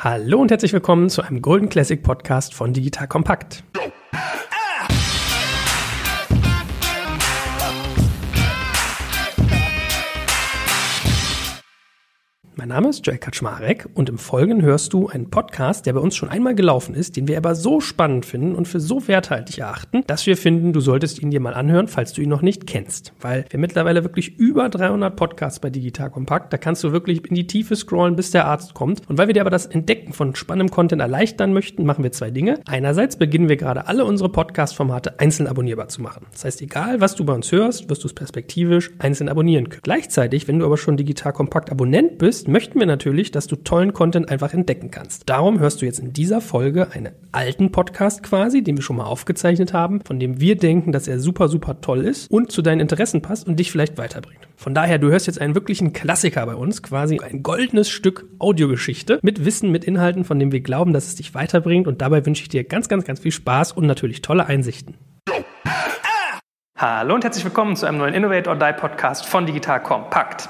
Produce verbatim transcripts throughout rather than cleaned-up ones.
Hallo und herzlich willkommen zu einem Golden Classic Podcast von Digital Compact. Mein Name ist Joel Kaczmarek und im Folgenden hörst du einen Podcast, der bei uns schon einmal gelaufen ist, den wir aber so spannend finden und für so werthaltig erachten, dass wir finden, du solltest ihn dir mal anhören, falls du ihn noch nicht kennst. Weil wir mittlerweile wirklich über dreihundert Podcasts bei Digital Compact, da kannst du wirklich in die Tiefe scrollen, bis der Arzt kommt. Und weil wir dir aber das Entdecken von spannendem Content erleichtern möchten, machen wir zwei Dinge. Einerseits beginnen wir gerade alle unsere Podcast-Formate einzeln abonnierbar zu machen. Das heißt, egal was du bei uns hörst, wirst du es perspektivisch einzeln abonnieren können. Gleichzeitig, wenn du aber schon Digital Compact Abonnent bist, möchten wir natürlich, dass du tollen Content einfach entdecken kannst. Darum hörst du jetzt in dieser Folge einen alten Podcast quasi, den wir schon mal aufgezeichnet haben, von dem wir denken, dass er super, super toll ist und zu deinen Interessen passt und dich vielleicht weiterbringt. Von daher, du hörst jetzt einen wirklichen Klassiker bei uns, quasi ein goldenes Stück Audiogeschichte mit Wissen, mit Inhalten, von dem wir glauben, dass es dich weiterbringt, und dabei wünsche ich dir ganz, ganz, ganz viel Spaß und natürlich tolle Einsichten. Hallo und herzlich willkommen zu einem neuen Innovate or Die Podcast von Digital Compact.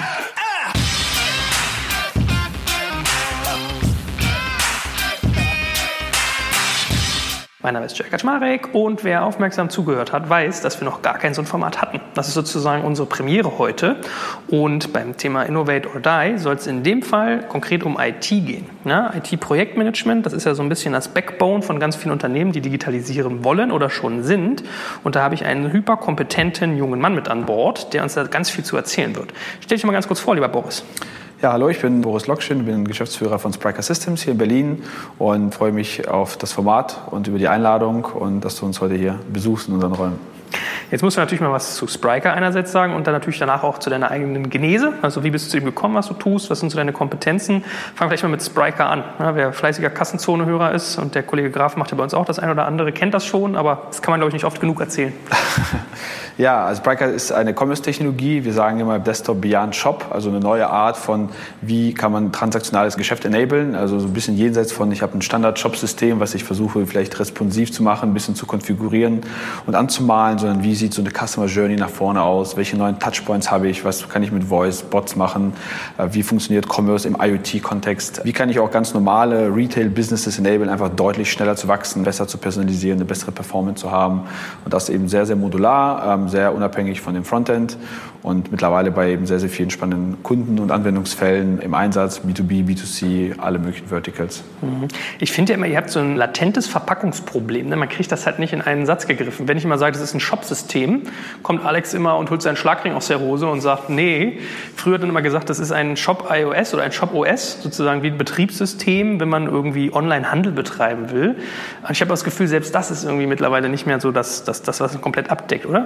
Mein Name ist Joel Kaczmarek und wer aufmerksam zugehört hat, weiß, dass wir noch gar kein so ein Format hatten. Das ist sozusagen unsere Premiere heute, und beim Thema Innovate or Die soll es in dem Fall konkret um I T gehen. Ja, I T-Projektmanagement, das ist ja so ein bisschen das Backbone von ganz vielen Unternehmen, die digitalisieren wollen oder schon sind, und da habe ich einen hyperkompetenten jungen Mann mit an Bord, der uns da ganz viel zu erzählen wird. Stell dich mal ganz kurz vor, lieber Boris. Ja, hallo, ich bin Boris Lokschin, bin Geschäftsführer von Spryker Systems hier in Berlin und freue mich auf das Format und über die Einladung und dass du uns heute hier besuchst in unseren Räumen. Jetzt musst du natürlich mal was zu Spryker einerseits sagen und dann natürlich danach auch zu deiner eigenen Genese. Also wie bist du zu dem gekommen, was du tust, was sind so deine Kompetenzen? Fang vielleicht mal mit Spryker an. Ja, wer fleißiger Kassenzone-Hörer ist, und der Kollege Graf macht ja bei uns auch das ein oder andere, kennt das schon, aber das kann man, glaube ich, nicht oft genug erzählen. Ja, also Spryker ist eine Commerce-Technologie. Wir sagen immer Desktop Beyond Shop, also eine neue Art von, wie kann man transaktionales Geschäft enablen. Also so ein bisschen jenseits von, ich habe ein Standard-Shop-System, was ich versuche vielleicht responsiv zu machen, ein bisschen zu konfigurieren und anzumalen, sondern wie sieht so eine Customer Journey nach vorne aus, welche neuen Touchpoints habe ich, was kann ich mit Voice, Bots machen, wie funktioniert Commerce im IoT-Kontext, wie kann ich auch ganz normale Retail-Businesses enablen, einfach deutlich schneller zu wachsen, besser zu personalisieren, eine bessere Performance zu haben, und das eben sehr, sehr modular, sehr unabhängig von dem Frontend und mittlerweile bei eben sehr, sehr vielen spannenden Kunden und Anwendungsfällen im Einsatz, B zwei B, B zwei C, alle möglichen Verticals. Ich finde ja immer, ihr habt so ein latentes Verpackungsproblem. Ne? Man kriegt das halt nicht in einen Satz gegriffen. Wenn ich immer sage, das ist ein Shop-System, kommt Alex immer und holt seinen Schlagring aus der Hose und sagt, nee, früher hat er immer gesagt, das ist ein Shop-iOS oder ein Shop-O S, sozusagen wie ein Betriebssystem, wenn man irgendwie Online-Handel betreiben will. Und ich habe das Gefühl, selbst das ist irgendwie mittlerweile nicht mehr so das, das, das was komplett abdeckt, oder?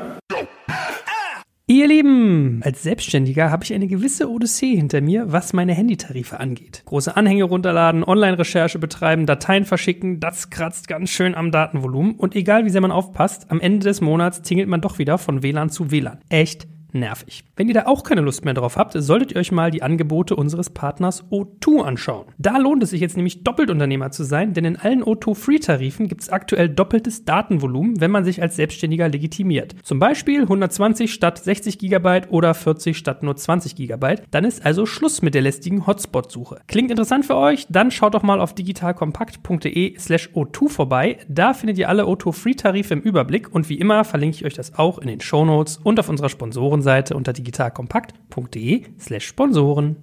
Ihr Lieben, als Selbstständiger habe ich eine gewisse Odyssee hinter mir, was meine Handytarife angeht. Große Anhänge runterladen, Online-Recherche betreiben, Dateien verschicken, das kratzt ganz schön am Datenvolumen. Und egal wie sehr man aufpasst, am Ende des Monats tingelt man doch wieder von W L A N zu W L A N. Echt nervig. Wenn ihr da auch keine Lust mehr drauf habt, solltet ihr euch mal die Angebote unseres Partners O zwei anschauen. Da lohnt es sich jetzt nämlich doppelt Unternehmer zu sein, denn in allen O zwei Free-Tarifen gibt es aktuell doppeltes Datenvolumen, wenn man sich als Selbstständiger legitimiert. Zum Beispiel hundertzwanzig statt sechzig Gigabyte oder vierzig statt nur zwanzig Gigabyte. Dann ist also Schluss mit der lästigen Hotspot-Suche. Klingt interessant für euch? Dann schaut doch mal auf digitalkompakt.de slash O2 vorbei. Da findet ihr alle O zwei Free-Tarife im Überblick, und wie immer verlinke ich euch das auch in den Shownotes und auf unserer Sponsoren Seite unter digitalkompakt.de slash Sponsoren.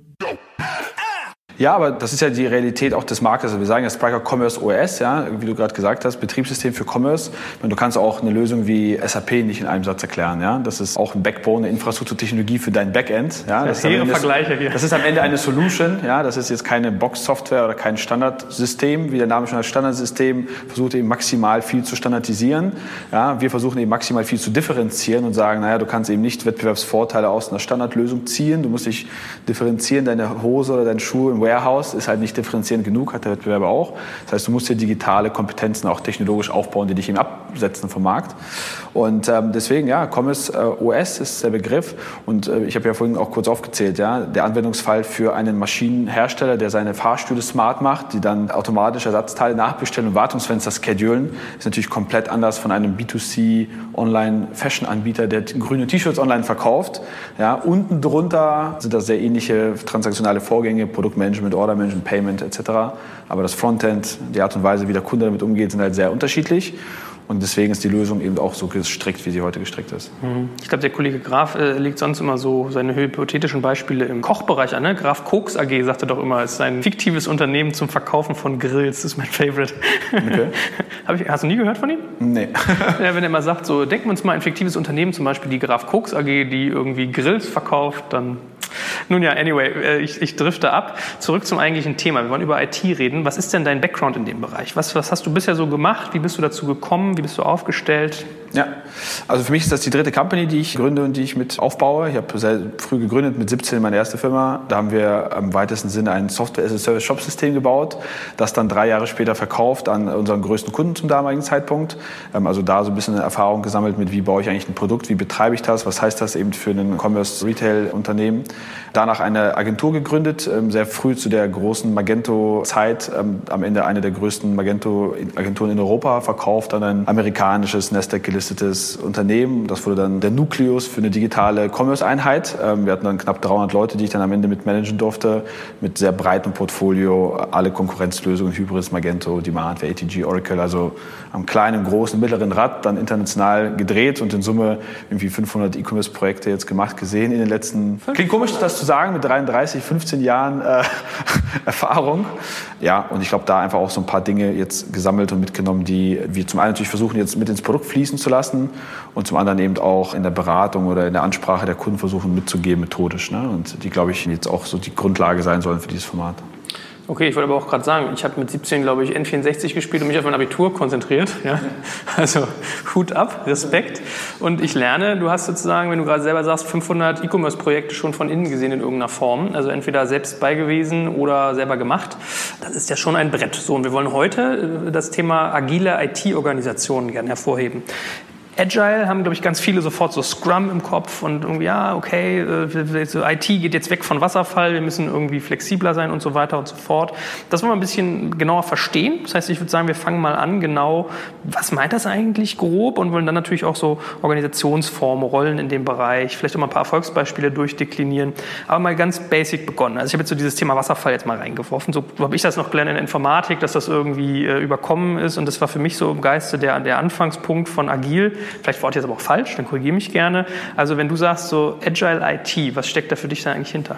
Ja, aber das ist ja die Realität auch des Marktes. Also wir sagen ja Spryker Commerce O S, ja, wie du gerade gesagt hast, Betriebssystem für Commerce. Und du kannst auch eine Lösung wie S A P nicht in einem Satz erklären. Ja. Das ist auch ein Backbone, eine Infrastrukturtechnologie für dein Backend. Ja. Das, das, ist Vergleiche hier. Das ist am Ende eine Solution. Ja. Das ist jetzt keine Box-Software oder kein Standardsystem. Wie der Name schon als Standardsystem versucht eben maximal viel zu standardisieren. Ja. Wir versuchen eben maximal viel zu differenzieren und sagen, naja, du kannst eben nicht Wettbewerbsvorteile aus einer Standardlösung ziehen. Du musst dich differenzieren, deine Hose oder deine Schuhe im Warehouse ist halt nicht differenzierend genug, hat der Wettbewerber auch. Das heißt, du musst dir digitale Kompetenzen auch technologisch aufbauen, die dich eben absetzen vom Markt. Und ähm, deswegen, ja, Commerce äh, O S ist der Begriff. Und äh, ich habe ja vorhin auch kurz aufgezählt, ja, der Anwendungsfall für einen Maschinenhersteller, der seine Fahrstühle smart macht, die dann automatisch Ersatzteile nachbestellen und Wartungsfenster schedulen, ist natürlich komplett anders von einem B zwei C Online-Fashion-Anbieter, der grüne T-Shirts online verkauft. Ja, unten drunter sind das sehr ähnliche transaktionale Vorgänge, Produktmanagement, Management, Order Management, Payment et cetera. Aber das Frontend, die Art und Weise, wie der Kunde damit umgeht, sind halt sehr unterschiedlich. Und deswegen ist die Lösung eben auch so gestrickt, wie sie heute gestrickt ist. Ich glaube, der Kollege Graf äh, legt sonst immer so seine hypothetischen Beispiele im Kochbereich an. Ne? Graf Koks A G sagte doch immer, es ist ein fiktives Unternehmen zum Verkaufen von Grills. Das ist mein Favorite. Okay. Hab ich, hast du nie gehört von ihm? Nee. Ja, wenn er mal sagt, so denken wir uns mal ein fiktives Unternehmen, zum Beispiel die Graf Koks A G, die irgendwie Grills verkauft, dann... Nun ja, anyway, ich, ich drifte ab. Zurück zum eigentlichen Thema. Wir wollen über I T reden. Was ist denn dein Background in dem Bereich? Was, was hast du bisher so gemacht? Wie bist du dazu gekommen? Wie bist du aufgestellt? Ja, also für mich ist das die dritte Company, die ich gründe und die ich mit aufbaue. Ich habe sehr früh gegründet, mit siebzehn meine erste Firma. Da haben wir im weitesten Sinne ein Software-as-a-Service-Shop-System gebaut, das dann drei Jahre später verkauft an unseren größten Kunden zum damaligen Zeitpunkt. Also da so ein bisschen eine Erfahrung gesammelt mit, wie baue ich eigentlich ein Produkt, wie betreibe ich das, was heißt das eben für ein Commerce-Retail-Unternehmen. Danach eine Agentur gegründet, sehr früh zu der großen Magento-Zeit, am Ende eine der größten Magento-Agenturen in Europa, verkauft an ein amerikanisches Nasdaq gelistetes Unternehmen. Das wurde dann der Nukleus für eine digitale Commerce-Einheit. Wir hatten dann knapp dreihundert Leute, die ich dann am Ende mit managen durfte, mit sehr breitem Portfolio, alle Konkurrenzlösungen, Hybris, Magento, Demand, A T G, Oracle, also am kleinen, großen, mittleren Rad, dann international gedreht und in Summe irgendwie fünfhundert E-Commerce-Projekte jetzt gemacht, gesehen in den letzten... Klingt komisch, das zu sagen, mit dreiunddreißig, fünfzehn Jahren äh, Erfahrung. Ja, und ich glaube, da einfach auch so ein paar Dinge jetzt gesammelt und mitgenommen, die wir zum einen natürlich versuchen, jetzt mit ins Produkt fließen zu lassen und zum anderen eben auch in der Beratung oder in der Ansprache der Kunden versuchen mitzugeben, methodisch. Ne? Und die, glaube ich, jetzt auch so die Grundlage sein sollen für dieses Format. Okay, ich wollte aber auch gerade sagen, ich habe mit siebzehn, glaube ich, N vierundsechzig gespielt und mich auf mein Abitur konzentriert. Ja? Also Hut ab, Respekt. Und ich lerne, du hast sozusagen, wenn du gerade selber sagst, fünfhundert E-Commerce-Projekte schon von innen gesehen in irgendeiner Form. Also entweder selbst beigewesen oder selber gemacht. Das ist ja schon ein Brett. So, und wir wollen heute das Thema agile I T-Organisationen gerne hervorheben. Agile haben, glaube ich, ganz viele sofort so Scrum im Kopf und irgendwie, ja, okay, I T geht jetzt weg von Wasserfall, wir müssen irgendwie flexibler sein und so weiter und so fort. Das wollen wir ein bisschen genauer verstehen. Das heißt, ich würde sagen, wir fangen mal an, genau, was meint das eigentlich grob und wollen dann natürlich auch so Organisationsformen, Rollen in dem Bereich, vielleicht auch mal ein paar Erfolgsbeispiele durchdeklinieren, aber mal ganz basic begonnen. Also ich habe jetzt so dieses Thema Wasserfall jetzt mal reingeworfen. So habe ich das noch gelernt in der Informatik, dass das irgendwie äh, überkommen ist und das war für mich so im Geiste der, der Anfangspunkt von Agil. Vielleicht war ich jetzt aber auch falsch, dann korrigiere mich gerne. Also wenn du sagst so Agile I T, was steckt da für dich da eigentlich hinter?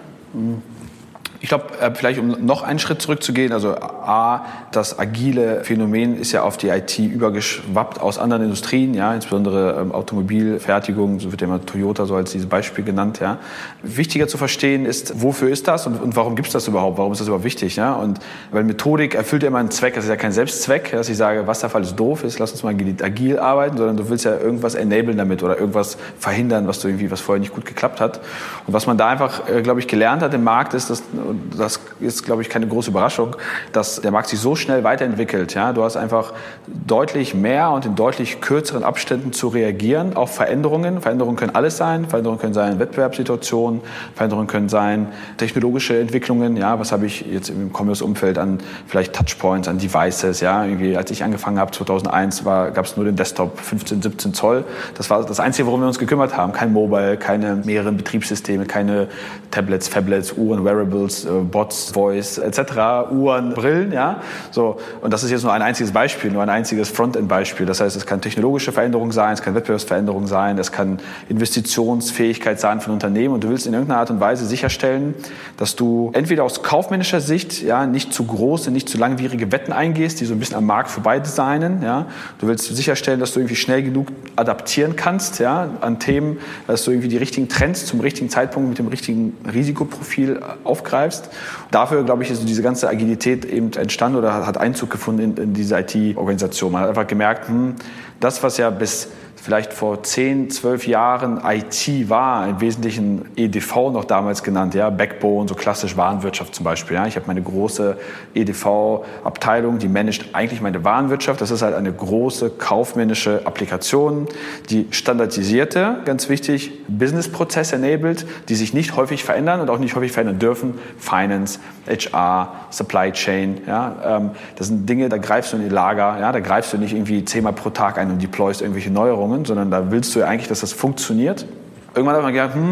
Ich glaube, vielleicht um noch einen Schritt zurückzugehen, also A, das agile Phänomen ist ja auf die I T übergeschwappt aus anderen Industrien, ja, insbesondere ähm, Automobilfertigung, so wird ja immer Toyota so als dieses Beispiel genannt, ja. Wichtiger zu verstehen ist, wofür ist das und, und warum gibt es das überhaupt, warum ist das überhaupt wichtig, ja, und weil Methodik erfüllt ja immer einen Zweck, das ist ja kein Selbstzweck, dass ich sage, Wasserfall ist doof, ist, lass uns mal agil arbeiten, sondern du willst ja irgendwas enablen damit oder irgendwas verhindern, was du irgendwie, was vorher nicht gut geklappt hat. Und was man da einfach, äh, glaube ich, gelernt hat im Markt ist, dass das ist, glaube ich, keine große Überraschung, dass der Markt sich so schnell weiterentwickelt. Ja? Du hast einfach deutlich mehr und in deutlich kürzeren Abständen zu reagieren auf Veränderungen. Veränderungen können alles sein. Veränderungen können sein Wettbewerbssituationen. Veränderungen können sein technologische Entwicklungen. Ja? Was habe ich jetzt im Commerce-Umfeld an vielleicht Touchpoints, an Devices? Ja? Irgendwie, als ich angefangen habe, zweitausendeins, gab es nur den Desktop, fünfzehn, siebzehn Zoll. Das war das Einzige, worum wir uns gekümmert haben. Kein Mobile, keine mehreren Betriebssysteme, keine Tablets, Phablets, Uhren, Wearables, Bots, Voice et cetera, Uhren, Brillen, ja, so. Und das ist jetzt nur ein einziges Beispiel, nur ein einziges Frontend-Beispiel. Das heißt, es kann technologische Veränderung sein, es kann Wettbewerbsveränderung sein, es kann Investitionsfähigkeit sein von Unternehmen und du willst in irgendeiner Art und Weise sicherstellen, dass du entweder aus kaufmännischer Sicht, ja, nicht zu große, nicht zu langwierige Wetten eingehst, die so ein bisschen am Markt vorbei designen, ja. Du willst sicherstellen, dass du irgendwie schnell genug adaptieren kannst, ja, an Themen, dass du irgendwie die richtigen Trends zum richtigen Zeitpunkt mit dem richtigen Risikoprofil aufgreifst. Dafür, glaube ich, ist diese ganze Agilität eben entstanden oder hat Einzug gefunden in, in diese I T-Organisation. Man hat einfach gemerkt, hm, das, was ja bis vielleicht vor zehn, zwölf Jahren I T war, im Wesentlichen E D V noch damals genannt, ja, Backbone, so klassisch Warenwirtschaft zum Beispiel. Ja. Ich habe meine große E D V-Abteilung, die managt eigentlich meine Warenwirtschaft. Das ist halt eine große kaufmännische Applikation, die standardisierte, ganz wichtig, Businessprozesse enabled, die sich nicht häufig verändern und auch nicht häufig verändern dürfen. Finance, H R, Supply Chain, ja, ähm, das sind Dinge, da greifst du in die Lager, ja, da greifst du nicht irgendwie zehnmal pro Tag ein und deployst irgendwelche Neuerungen, sondern da willst du ja eigentlich, dass das funktioniert. Irgendwann hat man gedacht, hm,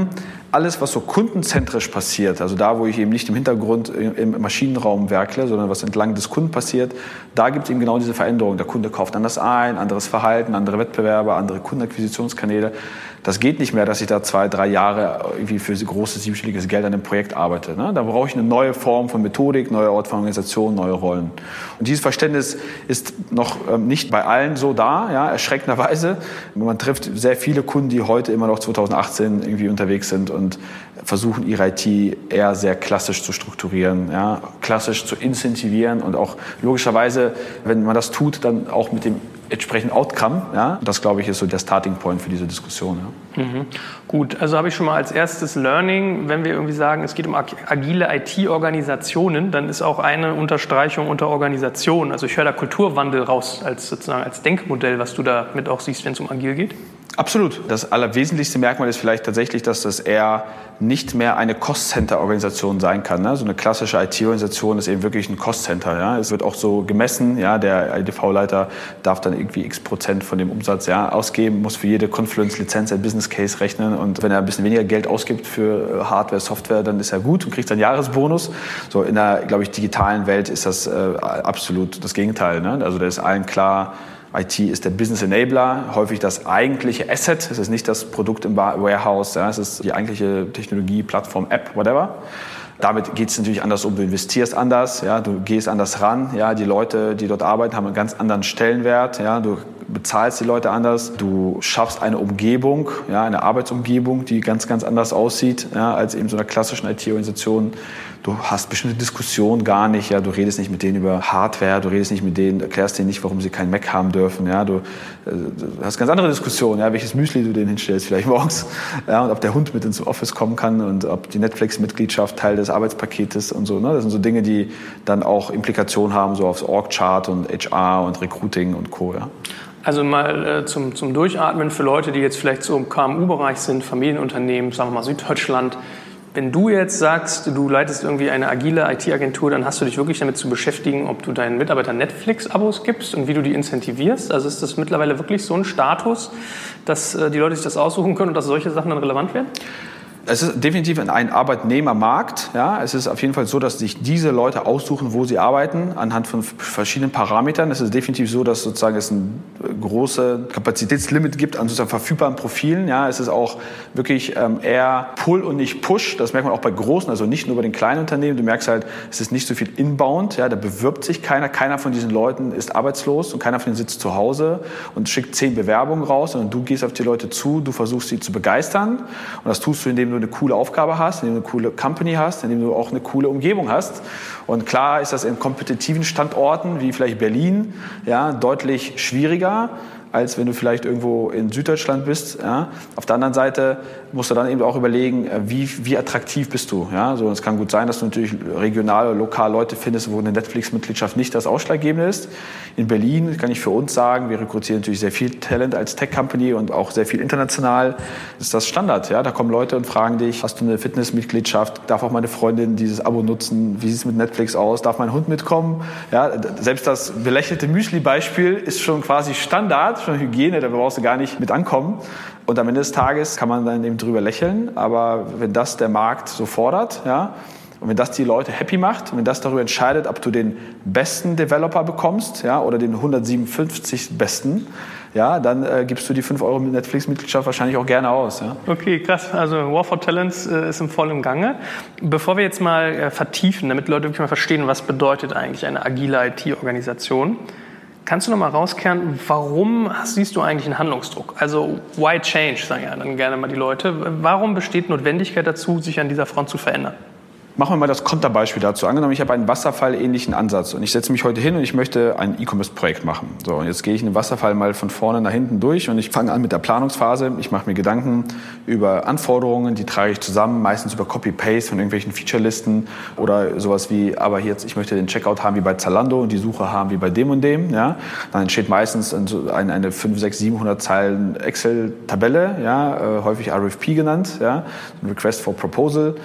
alles, was so kundenzentrisch passiert, also da, wo ich eben nicht im Hintergrund im Maschinenraum werkle, sondern was entlang des Kunden passiert, da gibt es eben genau diese Veränderung. Der Kunde kauft anders ein, anderes Verhalten, andere Wettbewerber, andere Kundenakquisitionskanäle. Das geht nicht mehr, dass ich da zwei, drei Jahre irgendwie für großes, siebenstelliges Geld an einem Projekt arbeite. Ne? Da brauche ich eine neue Form von Methodik, neue Art von Organisation, neue Rollen. Und dieses Verständnis ist noch ähm, nicht bei allen so da, ja, erschreckenderweise. Man trifft sehr viele Kunden, die heute immer noch zweitausendachtzehn irgendwie unterwegs sind und versuchen, ihre I T eher sehr klassisch zu strukturieren, ja, klassisch zu incentivieren und auch logischerweise, wenn man das tut, dann auch mit dem entsprechenden Outcome. Ja? Das, glaube ich, ist so der Starting Point für diese Diskussion. Ja. Mhm. Gut, also habe ich schon mal als erstes Learning, wenn wir irgendwie sagen, es geht um agile I T-Organisationen, dann ist auch eine Unterstreichung unter Organisation. Also ich höre da Kulturwandel raus als sozusagen als Denkmodell, was du da mit auch siehst, wenn es um agil geht. Absolut. Das allerwesentlichste Merkmal ist vielleicht tatsächlich, dass das eher nicht mehr eine Cost-Center-Organisation sein kann. Ne? So eine klassische I T-Organisation ist eben wirklich ein Cost-Center. Ja? Es wird auch so gemessen, ja? Der I D V-Leiter darf dann irgendwie x Prozent von dem Umsatz ja, ausgeben, muss für jede Confluence-Lizenz ein Business Case rechnen und wenn er ein bisschen weniger Geld ausgibt für Hardware, Software, dann ist er gut und kriegt dann Jahresbonus. So in der, glaube ich, digitalen Welt ist das äh, absolut das Gegenteil. Ne? Also da ist allen klar, I T ist der Business Enabler, häufig das eigentliche Asset. Es ist nicht das Produkt im Warehouse, ja, es ist die eigentliche Technologie, Plattform, App, whatever. Damit geht es natürlich anders um. Du investierst anders, ja, du gehst anders ran. Ja, die Leute, die dort arbeiten, haben einen ganz anderen Stellenwert. Ja, du bezahlst die Leute anders. Du schaffst eine Umgebung, ja, eine Arbeitsumgebung, die ganz, ganz anders aussieht, ja, als eben so einer klassischen I T-Organisation. Du hast bestimmte Diskussionen gar nicht, ja, du redest nicht mit denen über Hardware, du redest nicht mit denen, erklärst denen nicht, warum sie keinen Mac haben dürfen, ja, du, äh, du hast ganz andere Diskussionen, ja, welches Müsli du denen hinstellst vielleicht morgens, ja, und ob der Hund mit ins Office kommen kann und ob die Netflix-Mitgliedschaft Teil des Arbeitspaketes und so, ne, das sind so Dinge, die dann auch Implikationen haben, so aufs Org-Chart und H R und Recruiting und Co., ja. Also mal äh, zum, zum Durchatmen für Leute, die jetzt vielleicht so im K M U-Bereich sind, Familienunternehmen, sagen wir mal Süddeutschland. Wenn du jetzt sagst, du leitest irgendwie eine agile I T-Agentur, dann hast du dich wirklich damit zu beschäftigen, ob du deinen Mitarbeitern Netflix-Abos gibst und wie du die incentivierst. Also ist das mittlerweile wirklich so ein Status, dass äh, die Leute sich das aussuchen können und dass solche Sachen dann relevant werden? Es ist definitiv ein Arbeitnehmermarkt. Ja. Es ist auf jeden Fall so, dass sich diese Leute aussuchen, wo sie arbeiten, anhand von verschiedenen Parametern. Es ist definitiv so, dass sozusagen es ein großes Kapazitätslimit gibt an sozusagen verfügbaren Profilen. Ja. Es ist auch wirklich ähm, eher Pull und nicht Push. Das merkt man auch bei großen, also nicht nur bei den kleinen Unternehmen. Du merkst halt, es ist nicht so viel Inbound. Ja. Da bewirbt sich keiner. Keiner von diesen Leuten ist arbeitslos und keiner von ihnen sitzt zu Hause und schickt zehn Bewerbungen raus, sondern du gehst auf die Leute zu, du versuchst sie zu begeistern und das tust du, indem du eine coole Aufgabe hast, indem du eine coole Company hast, indem du auch eine coole Umgebung hast. Und klar ist das in kompetitiven Standorten wie vielleicht Berlin ja, deutlich schwieriger, als wenn du vielleicht irgendwo in Süddeutschland bist. Ja. Auf der anderen Seite musst du dann eben auch überlegen, wie, wie attraktiv bist du. Ja. So, es kann gut sein, dass du natürlich regional oder lokal Leute findest, wo eine Netflix-Mitgliedschaft nicht das Ausschlaggebende ist. In Berlin kann ich für uns sagen, wir rekrutieren natürlich sehr viel Talent als Tech-Company und auch sehr viel international. Das ist das Standard. Ja. Da kommen Leute und fragen dich, hast du eine Fitness-Mitgliedschaft? Darf auch meine Freundin dieses Abo nutzen? Wie sieht es mit Netflix aus? Darf mein Hund mitkommen? Ja, selbst das belächelte Müsli-Beispiel ist schon quasi Standard, schon Hygiene, da brauchst du gar nicht mit ankommen. Und am Ende des Tages kann man dann eben drüber lächeln, aber wenn das der Markt so fordert, ja, und wenn das die Leute happy macht, wenn das darüber entscheidet, ob du den besten Developer bekommst, ja, oder den hundertsiebenundfünfzig besten, ja, dann äh, gibst du die fünf Euro Netflix-Mitgliedschaft wahrscheinlich auch gerne aus. Ja. Okay, krass. Also War for Talents äh, ist im vollen Gange. Bevor wir jetzt mal äh, vertiefen, damit Leute wirklich mal verstehen, was bedeutet eigentlich eine agile I T-Organisation, kannst du noch mal rauskehren, warum siehst du eigentlich einen Handlungsdruck? Also why change, sagen ja dann gerne mal die Leute. Warum besteht Notwendigkeit dazu, sich an dieser Front zu verändern? Machen wir mal das Konterbeispiel dazu. Angenommen, ich habe einen Wasserfall-ähnlichen Ansatz und ich setze mich heute hin und ich möchte ein E-Commerce-Projekt machen. So, und jetzt gehe ich in den Wasserfall mal von vorne nach hinten durch und ich fange an mit der Planungsphase. Ich mache mir Gedanken über Anforderungen, die trage ich zusammen, meistens über Copy-Paste von irgendwelchen Featurelisten oder sowas wie, aber jetzt, ich möchte den Checkout haben wie bei Zalando und die Suche haben wie bei dem und dem. Ja. Dann entsteht meistens eine, eine fünf, sechs, siebenhundert Zeilen Excel-Tabelle, ja, häufig R F P genannt, ja, Request for Proposal.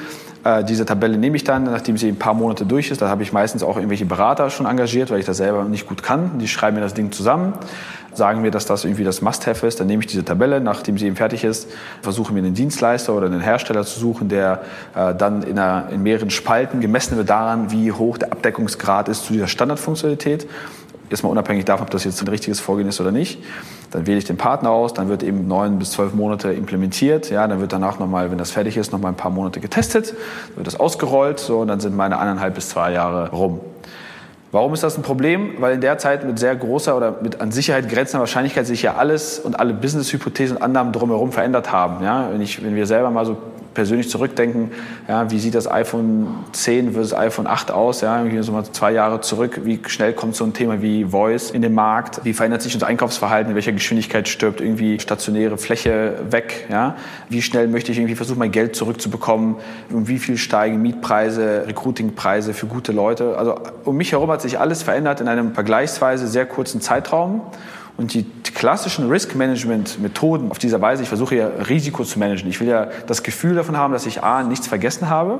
Äh, diese Tabelle nehme ich dann, nachdem sie ein paar Monate durch ist. Da habe ich meistens auch irgendwelche Berater schon engagiert, weil ich das selber nicht gut kann. Die schreiben mir das Ding zusammen, sagen mir, dass das irgendwie das Must-Have ist. Dann nehme ich diese Tabelle, nachdem sie eben fertig ist, versuche mir einen Dienstleister oder einen Hersteller zu suchen, der äh, dann in, einer, in mehreren Spalten gemessen wird daran, wie hoch der Abdeckungsgrad ist zu dieser Standardfunktionalität. Ist mal unabhängig davon, ob das jetzt ein richtiges Vorgehen ist oder nicht. Dann wähle ich den Partner aus, dann wird eben neun bis zwölf Monate implementiert. Ja, dann wird danach nochmal, wenn das fertig ist, nochmal ein paar Monate getestet. Dann wird das ausgerollt, so, und dann sind meine eineinhalb bis zwei Jahre rum. Warum ist das ein Problem? Weil in der Zeit mit sehr großer oder mit an Sicherheit grenzender Wahrscheinlichkeit sich ja alles und alle Business-Hypothesen und Annahmen drumherum verändert haben. Ja, wenn, ich, wenn wir selber mal so persönlich zurückdenken, ja, wie sieht das iPhone zehn versus iPhone acht aus, ja, irgendwie so mal zwei Jahre zurück, wie schnell kommt so ein Thema wie Voice in den Markt, wie verändert sich unser Einkaufsverhalten, in welcher Geschwindigkeit stirbt irgendwie stationäre Fläche weg, ja, wie schnell möchte ich irgendwie versuchen, mein Geld zurückzubekommen, und wie viel steigen Mietpreise, Recruitingpreise für gute Leute, also um mich herum hat sich alles verändert in einem vergleichsweise sehr kurzen Zeitraum. Und die klassischen Risk-Management-Methoden auf dieser Weise, ich versuche ja Risiko zu managen. Ich will ja das Gefühl davon haben, dass ich A, nichts vergessen habe,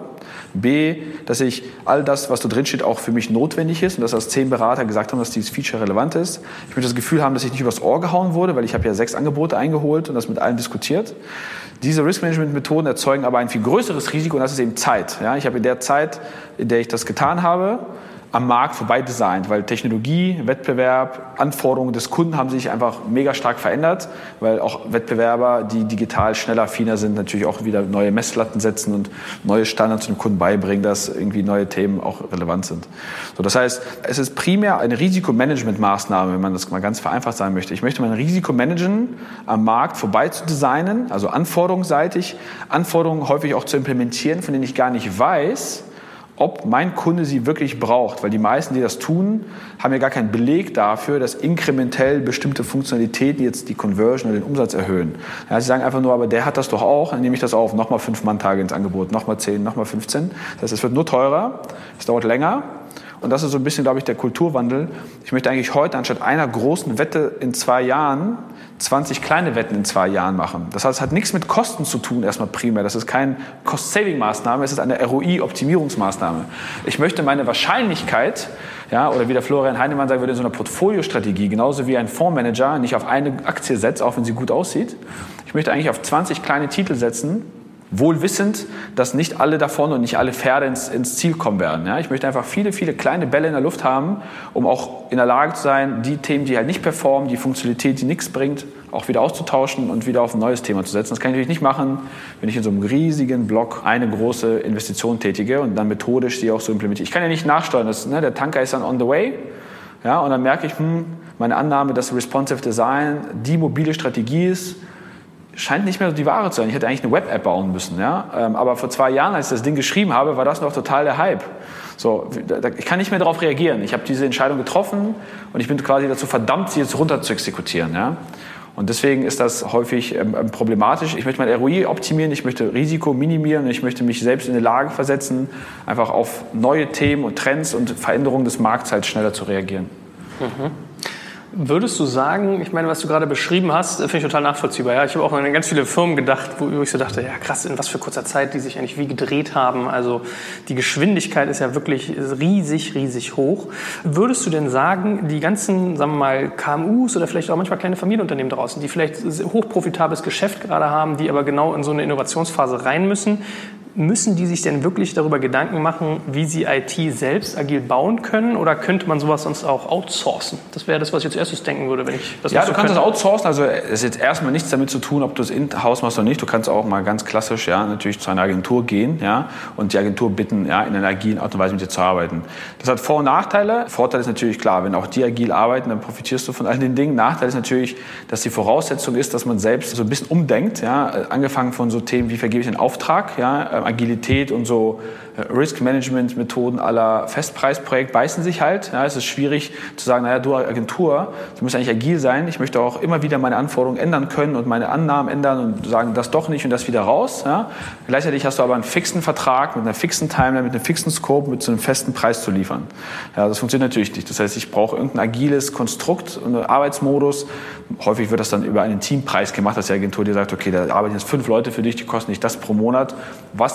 B, dass ich all das, was da drin steht, auch für mich notwendig ist und dass das zehn Berater gesagt haben, dass dieses Feature relevant ist. Ich möchte das Gefühl haben, dass ich nicht übers Ohr gehauen wurde, weil ich habe ja sechs Angebote eingeholt und das mit allen diskutiert. Diese Risk-Management-Methoden erzeugen aber ein viel größeres Risiko und das ist eben Zeit. Ja, ich habe in der Zeit, in der ich das getan habe, am Markt vorbei designt, weil Technologie, Wettbewerb, Anforderungen des Kunden haben sich einfach mega stark verändert, weil auch Wettbewerber, die digital schneller, affiner sind, natürlich auch wieder neue Messlatten setzen und neue Standards dem Kunden beibringen, dass irgendwie neue Themen auch relevant sind. So, das heißt, es ist primär eine Risikomanagementmaßnahme, wenn man das mal ganz vereinfacht sagen möchte. Ich möchte mein Risiko managen, am Markt vorbei zu designen, also anforderungsseitig, Anforderungen häufig auch zu implementieren, von denen ich gar nicht weiß, ob mein Kunde sie wirklich braucht. Weil die meisten, die das tun, haben ja gar keinen Beleg dafür, dass inkrementell bestimmte Funktionalitäten jetzt die Conversion oder den Umsatz erhöhen. Ja, sie sagen einfach nur, aber der hat das doch auch, dann nehme ich das auf. Nochmal fünf Manntage ins Angebot, nochmal zehn, nochmal fünfzehn. Das heißt, es wird nur teurer, es dauert länger. Und das ist so ein bisschen, glaube ich, der Kulturwandel. Ich möchte eigentlich heute anstatt einer großen Wette in zwei Jahren zwanzig kleine Wetten in zwei Jahren machen. Das heißt, es hat nichts mit Kosten zu tun, erstmal primär. Das ist keine Cost-Saving-Maßnahme, es ist eine R O I-Optimierungsmaßnahme. Ich möchte meine Wahrscheinlichkeit, ja, oder wie der Florian Heinemann sagen würde, in so einer Portfoliostrategie, genauso wie ein Fondsmanager nicht auf eine Aktie setzt, auch wenn sie gut aussieht. Ich möchte eigentlich auf zwanzig kleine Titel setzen, wohl wissend, dass nicht alle davon und nicht alle Pferde ins, ins Ziel kommen werden. Ja, ich möchte einfach viele, viele kleine Bälle in der Luft haben, um auch in der Lage zu sein, die Themen, die halt nicht performen, die Funktionalität, die nichts bringt, auch wieder auszutauschen und wieder auf ein neues Thema zu setzen. Das kann ich natürlich nicht machen, wenn ich in so einem riesigen Block eine große Investition tätige und dann methodisch sie auch so implementiere. Ich kann ja nicht nachsteuern, das, ne, der Tanker ist dann on the way, ja, und dann merke ich, hm, meine Annahme, dass Responsive Design die mobile Strategie ist, scheint nicht mehr so die Ware zu sein. Ich hätte eigentlich eine Web-App bauen müssen. Ja? Aber vor zwei Jahren, als ich das Ding geschrieben habe, war das noch total der Hype. So, ich kann nicht mehr darauf reagieren. Ich habe diese Entscheidung getroffen und ich bin quasi dazu verdammt, sie jetzt runter zu exekutieren. Ja? Und deswegen ist das häufig ähm, problematisch. Ich möchte mein R O I optimieren, ich möchte Risiko minimieren und ich möchte mich selbst in die Lage versetzen, einfach auf neue Themen und Trends und Veränderungen des Markts halt schneller zu reagieren. Mhm. Würdest du sagen, ich meine, was du gerade beschrieben hast, finde ich total nachvollziehbar. Ja? Ich habe auch an ganz viele Firmen gedacht, wo ich so dachte, ja krass, in was für kurzer Zeit die sich eigentlich wie gedreht haben. Also die Geschwindigkeit ist ja wirklich riesig, riesig hoch. Würdest du denn sagen, die ganzen, sagen wir mal, K M Us oder vielleicht auch manchmal kleine Familienunternehmen draußen, die vielleicht hochprofitables Geschäft gerade haben, die aber genau in so eine Innovationsphase rein müssen, müssen die sich denn wirklich darüber Gedanken machen, wie sie I T selbst agil bauen können? Oder könnte man sowas sonst auch outsourcen? Das wäre das, was ich als erstes denken würde, wenn ich das Ja, so du kannst könnte. das outsourcen. Also es ist jetzt erstmal nichts damit zu tun, ob du es in-house machst oder nicht. Du kannst auch mal ganz klassisch, ja, natürlich zu einer Agentur gehen, ja, und die Agentur bitten, ja, in einer agilen Art und Weise mit dir zu arbeiten. Das hat Vor- und Nachteile. Vorteil ist natürlich klar, wenn auch die agil arbeiten, dann profitierst du von all den Dingen. Nachteil ist natürlich, dass die Voraussetzung ist, dass man selbst so ein bisschen umdenkt, ja, angefangen von so Themen, wie vergebe ich den Auftrag, ja, Agilität und so Risk-Management-Methoden à la Festpreisprojekt beißen sich halt. Ja, es ist schwierig zu sagen, naja, du Agentur, du musst eigentlich agil sein. Ich möchte auch immer wieder meine Anforderungen ändern können und meine Annahmen ändern und sagen, das doch nicht und das wieder raus. Ja. Gleichzeitig hast du aber einen fixen Vertrag mit einer fixen Timeline, mit einem fixen Scope, mit so einem festen Preis zu liefern. Ja, das funktioniert natürlich nicht. Das heißt, ich brauche irgendein agiles Konstrukt, einen Arbeitsmodus. Häufig wird das dann über einen Teampreis gemacht, dass die Agentur dir sagt, okay, da arbeiten jetzt fünf Leute für dich, die kosten dich das pro Monat. Was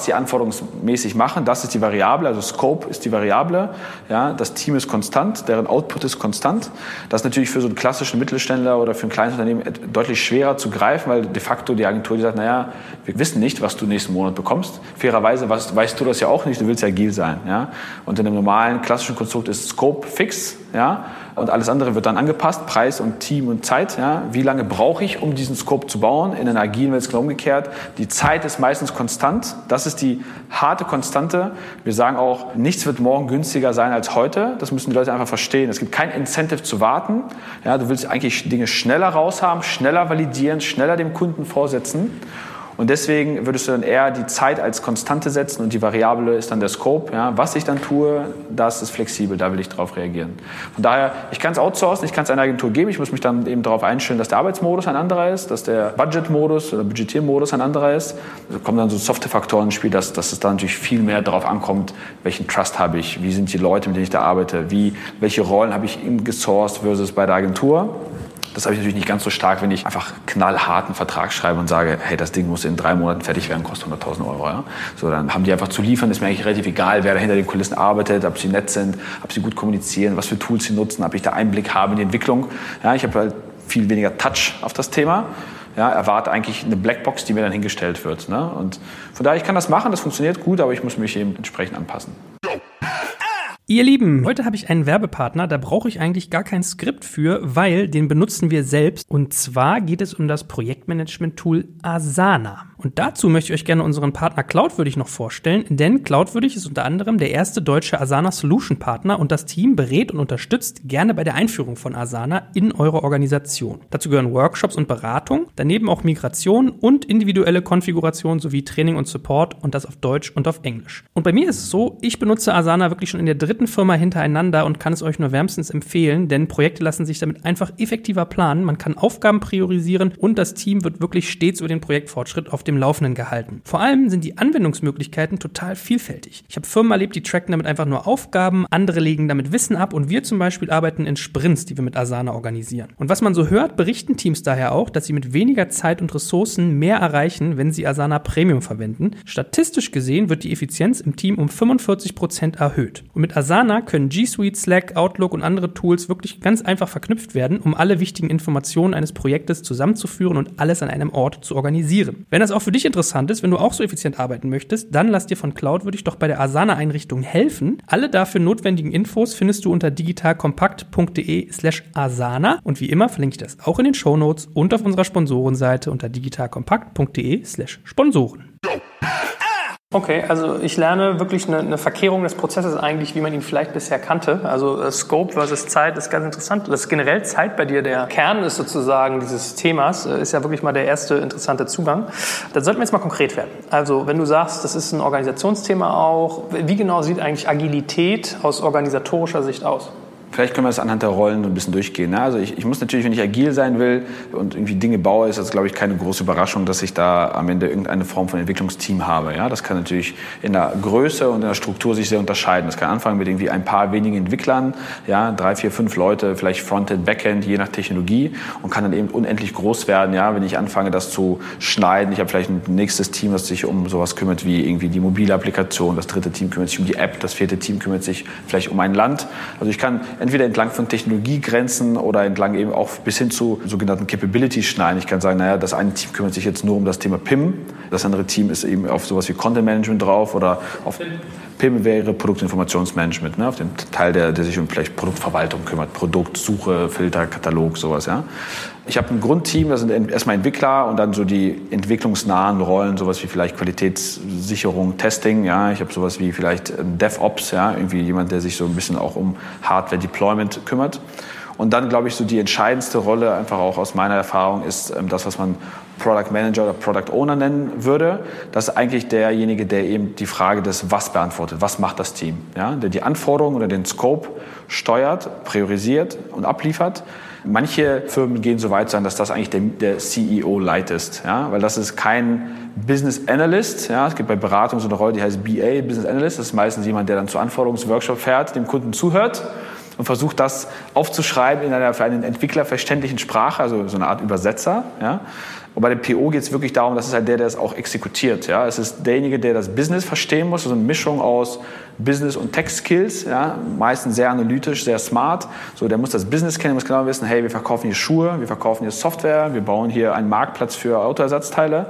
was sie anforderungsmäßig machen. Das ist die Variable, also Scope ist die Variable. Ja, das Team ist konstant, deren Output ist konstant. Das ist natürlich für so einen klassischen Mittelständler oder für ein kleines Unternehmen deutlich schwerer zu greifen, weil de facto die Agentur die sagt, naja, wir wissen nicht, was du nächsten Monat bekommst. Fairerweise weißt, weißt du das ja auch nicht, du willst ja agil sein. Ja? Und in einem normalen, klassischen Konstrukt ist Scope fix, ja? Und alles andere wird dann angepasst, Preis und Team und Zeit. Ja? Wie lange brauche ich, um diesen Scope zu bauen? In einer agilen Welt ist es genau umgekehrt. Die Zeit ist meistens konstant. Das ist die harte Konstante. Wir sagen auch, nichts wird morgen günstiger sein als heute. Das müssen die Leute einfach verstehen. Es gibt kein Incentive zu warten. Ja, du willst eigentlich Dinge schneller raushaben, schneller validieren, schneller dem Kunden vorsetzen. Und deswegen würdest du dann eher die Zeit als Konstante setzen und die Variable ist dann der Scope. Ja, was ich dann tue, das ist flexibel, da will ich drauf reagieren. Von daher, ich kann es outsourcen, ich kann es einer Agentur geben, ich muss mich dann eben darauf einstellen, dass der Arbeitsmodus ein anderer ist, dass der Budgetmodus oder Budgetiermodus ein anderer ist. Da kommen dann so Softwarefaktoren ins Spiel, dass, dass es da natürlich viel mehr darauf ankommt, welchen Trust habe ich, wie sind die Leute, mit denen ich da arbeite, wie, welche Rollen habe ich gesourced versus bei der Agentur. Das habe ich natürlich nicht ganz so stark, wenn ich einfach knallharten Vertrag schreibe und sage, hey, das Ding muss in drei Monaten fertig werden, kostet hunderttausend Euro. Ja? So, dann haben die einfach zu liefern, ist mir eigentlich relativ egal, wer da hinter den Kulissen arbeitet, ob sie nett sind, ob sie gut kommunizieren, was für Tools sie nutzen, ob ich da Einblick habe in die Entwicklung. Ja, ich habe halt viel weniger Touch auf das Thema. Ja, erwarte eigentlich eine Blackbox, die mir dann hingestellt wird. Ne? Und von daher, ich kann das machen, das funktioniert gut, aber ich muss mich eben entsprechend anpassen. Ihr Lieben, heute habe ich einen Werbepartner, da brauche ich eigentlich gar kein Skript für, weil den benutzen wir selbst. Und zwar geht es um das Projektmanagement-Tool Asana. Und dazu möchte ich euch gerne unseren Partner Cloudwürdig noch vorstellen, denn Cloudwürdig ist unter anderem der erste deutsche Asana Solution Partner und das Team berät und unterstützt gerne bei der Einführung von Asana in eure Organisation. Dazu gehören Workshops und Beratung, daneben auch Migration und individuelle Konfiguration sowie Training und Support und das auf Deutsch und auf Englisch. Und bei mir ist es so, ich benutze Asana wirklich schon in der dritten Firma hintereinander und kann es euch nur wärmstens empfehlen, denn Projekte lassen sich damit einfach effektiver planen, man kann Aufgaben priorisieren und das Team wird wirklich stets über den Projektfortschritt auf dem Laufenden gehalten. Vor allem sind die Anwendungsmöglichkeiten total vielfältig. Ich habe Firmen erlebt, die tracken damit einfach nur Aufgaben, andere legen damit Wissen ab und wir zum Beispiel arbeiten in Sprints, die wir mit Asana organisieren. Und was man so hört, berichten Teams daher auch, dass sie mit weniger Zeit und Ressourcen mehr erreichen, wenn sie Asana Premium verwenden. Statistisch gesehen wird die Effizienz im Team um fünfundvierzig Prozent erhöht. Und mit Asana können G Suite, Slack, Outlook und andere Tools wirklich ganz einfach verknüpft werden, um alle wichtigen Informationen eines Projektes zusammenzuführen und alles an einem Ort zu organisieren. Wenn das auch für dich interessant ist, wenn du auch so effizient arbeiten möchtest, dann lass dir von Cloudwürdig doch bei der Asana-Einrichtung helfen. Alle dafür notwendigen Infos findest du unter digitalkompakt.de slash Asana und wie immer verlinke ich das auch in den Shownotes und auf unserer Sponsorenseite unter digitalkompakt.de slash Sponsoren. Okay, also ich lerne wirklich eine, eine Verkehrung des Prozesses eigentlich, wie man ihn vielleicht bisher kannte. Also äh, Scope versus Zeit ist ganz interessant. Das generell Zeit bei dir der Kern ist sozusagen dieses Themas, äh, ist ja wirklich mal der erste interessante Zugang. Dann sollten wir jetzt mal konkret werden. Also wenn du sagst, das ist ein Organisationsthema auch, wie genau sieht eigentlich Agilität aus organisatorischer Sicht aus? Vielleicht können wir das anhand der Rollen ein bisschen durchgehen. Also ich, ich muss natürlich, wenn ich agil sein will und irgendwie Dinge baue, ist das, glaube ich, keine große Überraschung, dass ich da am Ende irgendeine Form von Entwicklungsteam habe. Ja, das kann natürlich in der Größe und in der Struktur sich sehr unterscheiden. Das kann anfangen mit irgendwie ein paar wenigen Entwicklern, ja, drei, vier, fünf Leute, vielleicht Frontend, Backend, je nach Technologie und kann dann eben unendlich groß werden, ja, wenn ich anfange, das zu schneiden. Ich habe vielleicht ein nächstes Team, das sich um sowas kümmert wie irgendwie die mobile Applikation. Das dritte Team kümmert sich um die App. Das vierte Team kümmert sich vielleicht um ein Land. Also ich kann entweder entlang von Technologiegrenzen oder entlang eben auch bis hin zu sogenannten Capabilities schneiden. Ich kann sagen, naja, das eine Team kümmert sich jetzt nur um das Thema P I M, das andere Team ist eben auf sowas wie Content Management drauf oder auf P I M wäre Produktinformationsmanagement, ne, auf dem Teil, der, der sich um vielleicht Produktverwaltung kümmert, Produktsuche, Filter, Katalog, sowas, ja. Ich habe ein Grundteam, das sind erstmal Entwickler und dann so die entwicklungsnahen Rollen, sowas wie vielleicht Qualitätssicherung, Testing, ja. Ich habe sowas wie vielleicht DevOps, ja, irgendwie jemand, der sich so ein bisschen auch um Hardware-Deployment kümmert. Und dann, glaube ich, so die entscheidendste Rolle, einfach auch aus meiner Erfahrung, ist das, was man Product Manager oder Product Owner nennen würde. Das ist eigentlich derjenige, der eben die Frage des Was beantwortet. Was macht das Team? Ja, der die Anforderungen oder den Scope steuert, priorisiert und abliefert. Manche Firmen gehen so weit zu sagen, dass das eigentlich der, der C E O-Light ist. Ja, weil das ist kein Business Analyst. Ja, es gibt bei Beratung so eine Rolle, die heißt B A, Business Analyst. Das ist meistens jemand, der dann zu Anforderungsworkshop fährt, dem Kunden zuhört und versucht das aufzuschreiben in einer für einen Entwickler verständlichen Sprache, also so eine Art Übersetzer. Ja. Und bei dem P O geht es wirklich darum, das ist halt der, der es auch exekutiert. Ja. Es ist derjenige, der das Business verstehen muss, also eine Mischung aus Business- und Tech-Skills, ja. Meistens sehr analytisch, sehr smart. So, der muss das Business kennen, muss genau wissen, hey, wir verkaufen hier Schuhe, wir verkaufen hier Software, wir bauen hier einen Marktplatz für Autoersatzteile.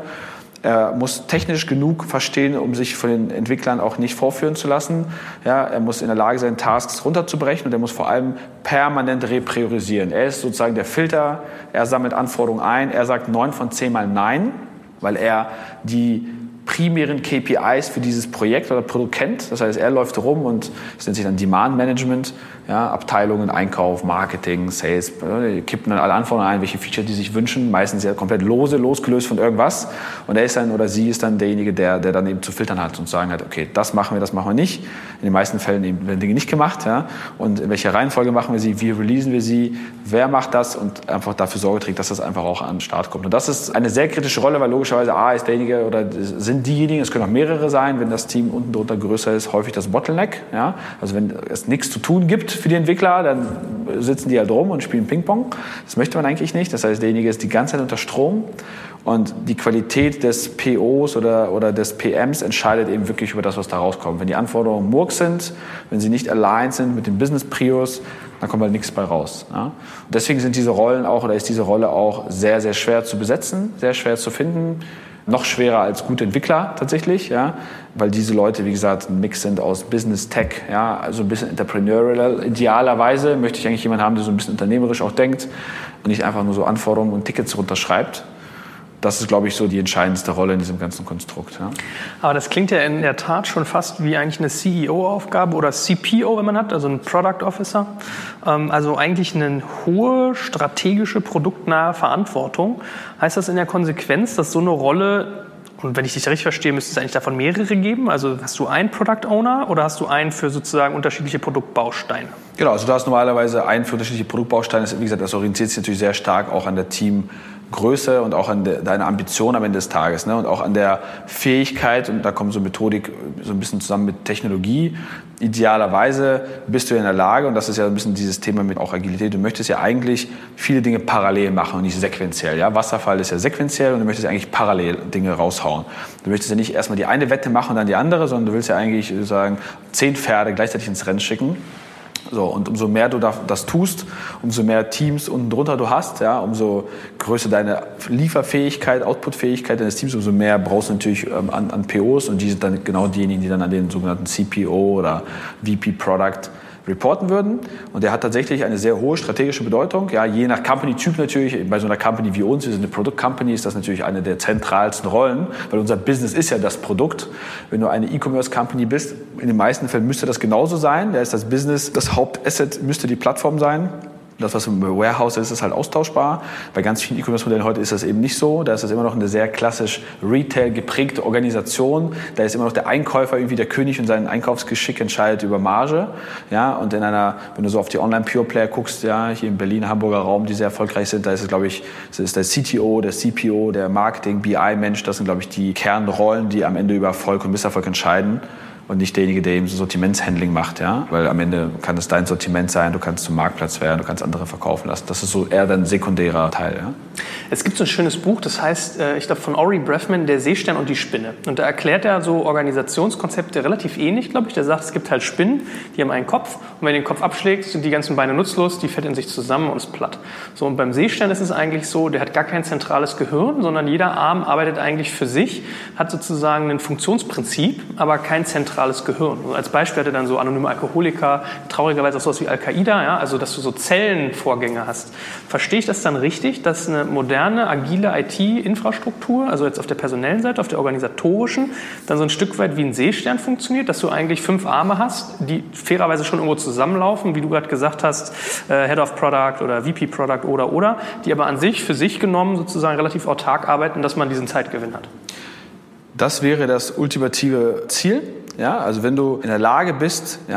Er muss technisch genug verstehen, um sich von den Entwicklern auch nicht vorführen zu lassen. Ja, er muss in der Lage sein, Tasks runterzubrechen und er muss vor allem permanent repriorisieren. Er ist sozusagen der Filter, er sammelt Anforderungen ein, er sagt neun von zehn Mal Nein, weil er die primären K P Is für dieses Projekt oder Produkt kennt. Das heißt, er läuft rum und das nennt sich dann Demand Management, ja, Abteilungen, Einkauf, Marketing, Sales, die kippen dann alle Anforderungen ein, welche Feature die sich wünschen, meistens ja komplett lose, losgelöst von irgendwas. Und er ist dann oder sie ist dann derjenige, der, der dann eben zu filtern hat und zu sagen hat, okay, das machen wir, das machen wir nicht. In den meisten Fällen eben werden Dinge nicht gemacht. Ja. Und in welcher Reihenfolge machen wir sie, wie releasen wir sie, wer macht das und einfach dafür Sorge trägt, dass das einfach auch an den Start kommt. Und das ist eine sehr kritische Rolle, weil logischerweise A ist derjenige oder sind diejenigen, es können auch mehrere sein, wenn das Team unten drunter größer ist, häufig das Bottleneck. Ja. Also wenn es nichts zu tun gibt für die Entwickler, dann sitzen die halt rum und spielen Ping-Pong. Das möchte man eigentlich nicht. Das heißt, derjenige ist die ganze Zeit unter Strom und die Qualität des P Os oder, oder des P Ms entscheidet eben wirklich über das, was da rauskommt. Wenn die Anforderungen Murks sind, wenn sie nicht aligned sind mit den Business-Prios, dann kommt halt nichts bei raus. Ja. Und deswegen sind diese Rollen auch, oder ist diese Rolle auch sehr, sehr schwer zu besetzen, sehr schwer zu finden. Noch schwerer als gute Entwickler tatsächlich, ja, weil diese Leute, wie gesagt, ein Mix sind aus Business, Tech, ja, also ein bisschen entrepreneurial. Idealerweise möchte ich eigentlich jemanden haben, der so ein bisschen unternehmerisch auch denkt und nicht einfach nur so Anforderungen und Tickets runterschreibt. Das ist, glaube ich, so die entscheidendste Rolle in diesem ganzen Konstrukt. Ja. Aber das klingt ja in der Tat schon fast wie eigentlich eine C E O-Aufgabe oder C P O, wenn man hat, also ein Product Officer. Also eigentlich eine hohe strategische, produktnahe Verantwortung. Heißt das in der Konsequenz, dass so eine Rolle, und wenn ich dich richtig verstehe, müsste es eigentlich davon mehrere geben? Also hast du einen Product Owner oder hast du einen für sozusagen unterschiedliche Produktbausteine? Genau, also du hast normalerweise einen für unterschiedliche Produktbausteine. Wie gesagt, das orientiert sich natürlich sehr stark auch an der Teamgröße und auch an de, deiner Ambition am Ende des Tages, ne? Und auch an der Fähigkeit, und da kommt so Methodik so ein bisschen zusammen mit Technologie. Idealerweise bist du in der Lage, und das ist ja ein bisschen dieses Thema mit auch Agilität, du möchtest ja eigentlich viele Dinge parallel machen und nicht sequenziell. Ja? Wasserfall ist ja sequenziell und du möchtest eigentlich parallel Dinge raushauen. Du möchtest ja nicht erstmal die eine Wette machen und dann die andere, sondern du willst ja eigentlich sagen, zehn Pferde gleichzeitig ins Rennen schicken. So, und umso mehr du das tust, umso mehr Teams unten drunter du hast, ja, umso größer deine Lieferfähigkeit, Outputfähigkeit deines Teams, umso mehr brauchst du natürlich ähm, an, an P Os und die sind dann genau diejenigen, die dann an den sogenannten C P O oder V P Product reporten würden. Und der hat tatsächlich eine sehr hohe strategische Bedeutung. Ja, je nach Company-Typ natürlich. Bei so einer Company wie uns, wir sind eine Product-Company, ist das natürlich eine der zentralsten Rollen, weil unser Business ist ja das Produkt. Wenn du eine E-Commerce-Company bist, in den meisten Fällen müsste das genauso sein. Da ist das Business, das Hauptasset müsste die Plattform sein. Das, was im Warehouse ist, ist halt austauschbar. Bei ganz vielen E-Commerce-Modellen heute ist das eben nicht so. Da ist das immer noch eine sehr klassisch Retail geprägte Organisation. Da ist immer noch der Einkäufer irgendwie der König und sein Einkaufsgeschick entscheidet über Marge. Ja, und in einer, wenn du so auf die Online-Pure-Player guckst, ja, hier im Berlin, Hamburger Raum, die sehr erfolgreich sind, da ist es, glaube ich, das ist der C T O, der C P O, der Marketing, B I-Mensch. Das sind, glaube ich, die Kernrollen, die am Ende über Erfolg und Misserfolg entscheiden. Und nicht derjenige, der eben so Sortimentshandling macht, ja, weil am Ende kann es dein Sortiment sein, du kannst zum Marktplatz werden, du kannst andere verkaufen lassen. Das ist so eher dein sekundärer Teil, ja. Es gibt so ein schönes Buch, das heißt, ich glaube von Ori Brefman, Der Seestern und die Spinne. Und da erklärt er so Organisationskonzepte relativ ähnlich, glaube ich. Der sagt, es gibt halt Spinnen, die haben einen Kopf und wenn du den Kopf abschlägst, sind die ganzen Beine nutzlos, die fällt in sich zusammen und ist platt. So, und beim Seestern ist es eigentlich so, der hat gar kein zentrales Gehirn, sondern jeder Arm arbeitet eigentlich für sich, hat sozusagen ein Funktionsprinzip, aber kein zentrales Gehirn. Also als Beispiel hat er dann so anonyme Alkoholiker, traurigerweise auch sowas wie Al-Qaida, ja, also dass du so Zellenvorgänge hast. Verstehe ich das dann richtig, dass eine moderne, agile I T-Infrastruktur, also jetzt auf der personellen Seite, auf der organisatorischen, dann so ein Stück weit wie ein Seestern funktioniert, dass du eigentlich fünf Arme hast, die fairerweise schon irgendwo zusammenlaufen, wie du gerade gesagt hast, äh, Head of Product oder V P Product oder oder, die aber an sich, für sich genommen sozusagen relativ autark arbeiten, dass man diesen Zeitgewinn hat? Das wäre das ultimative Ziel. Ja, also wenn du in der Lage bist, ja,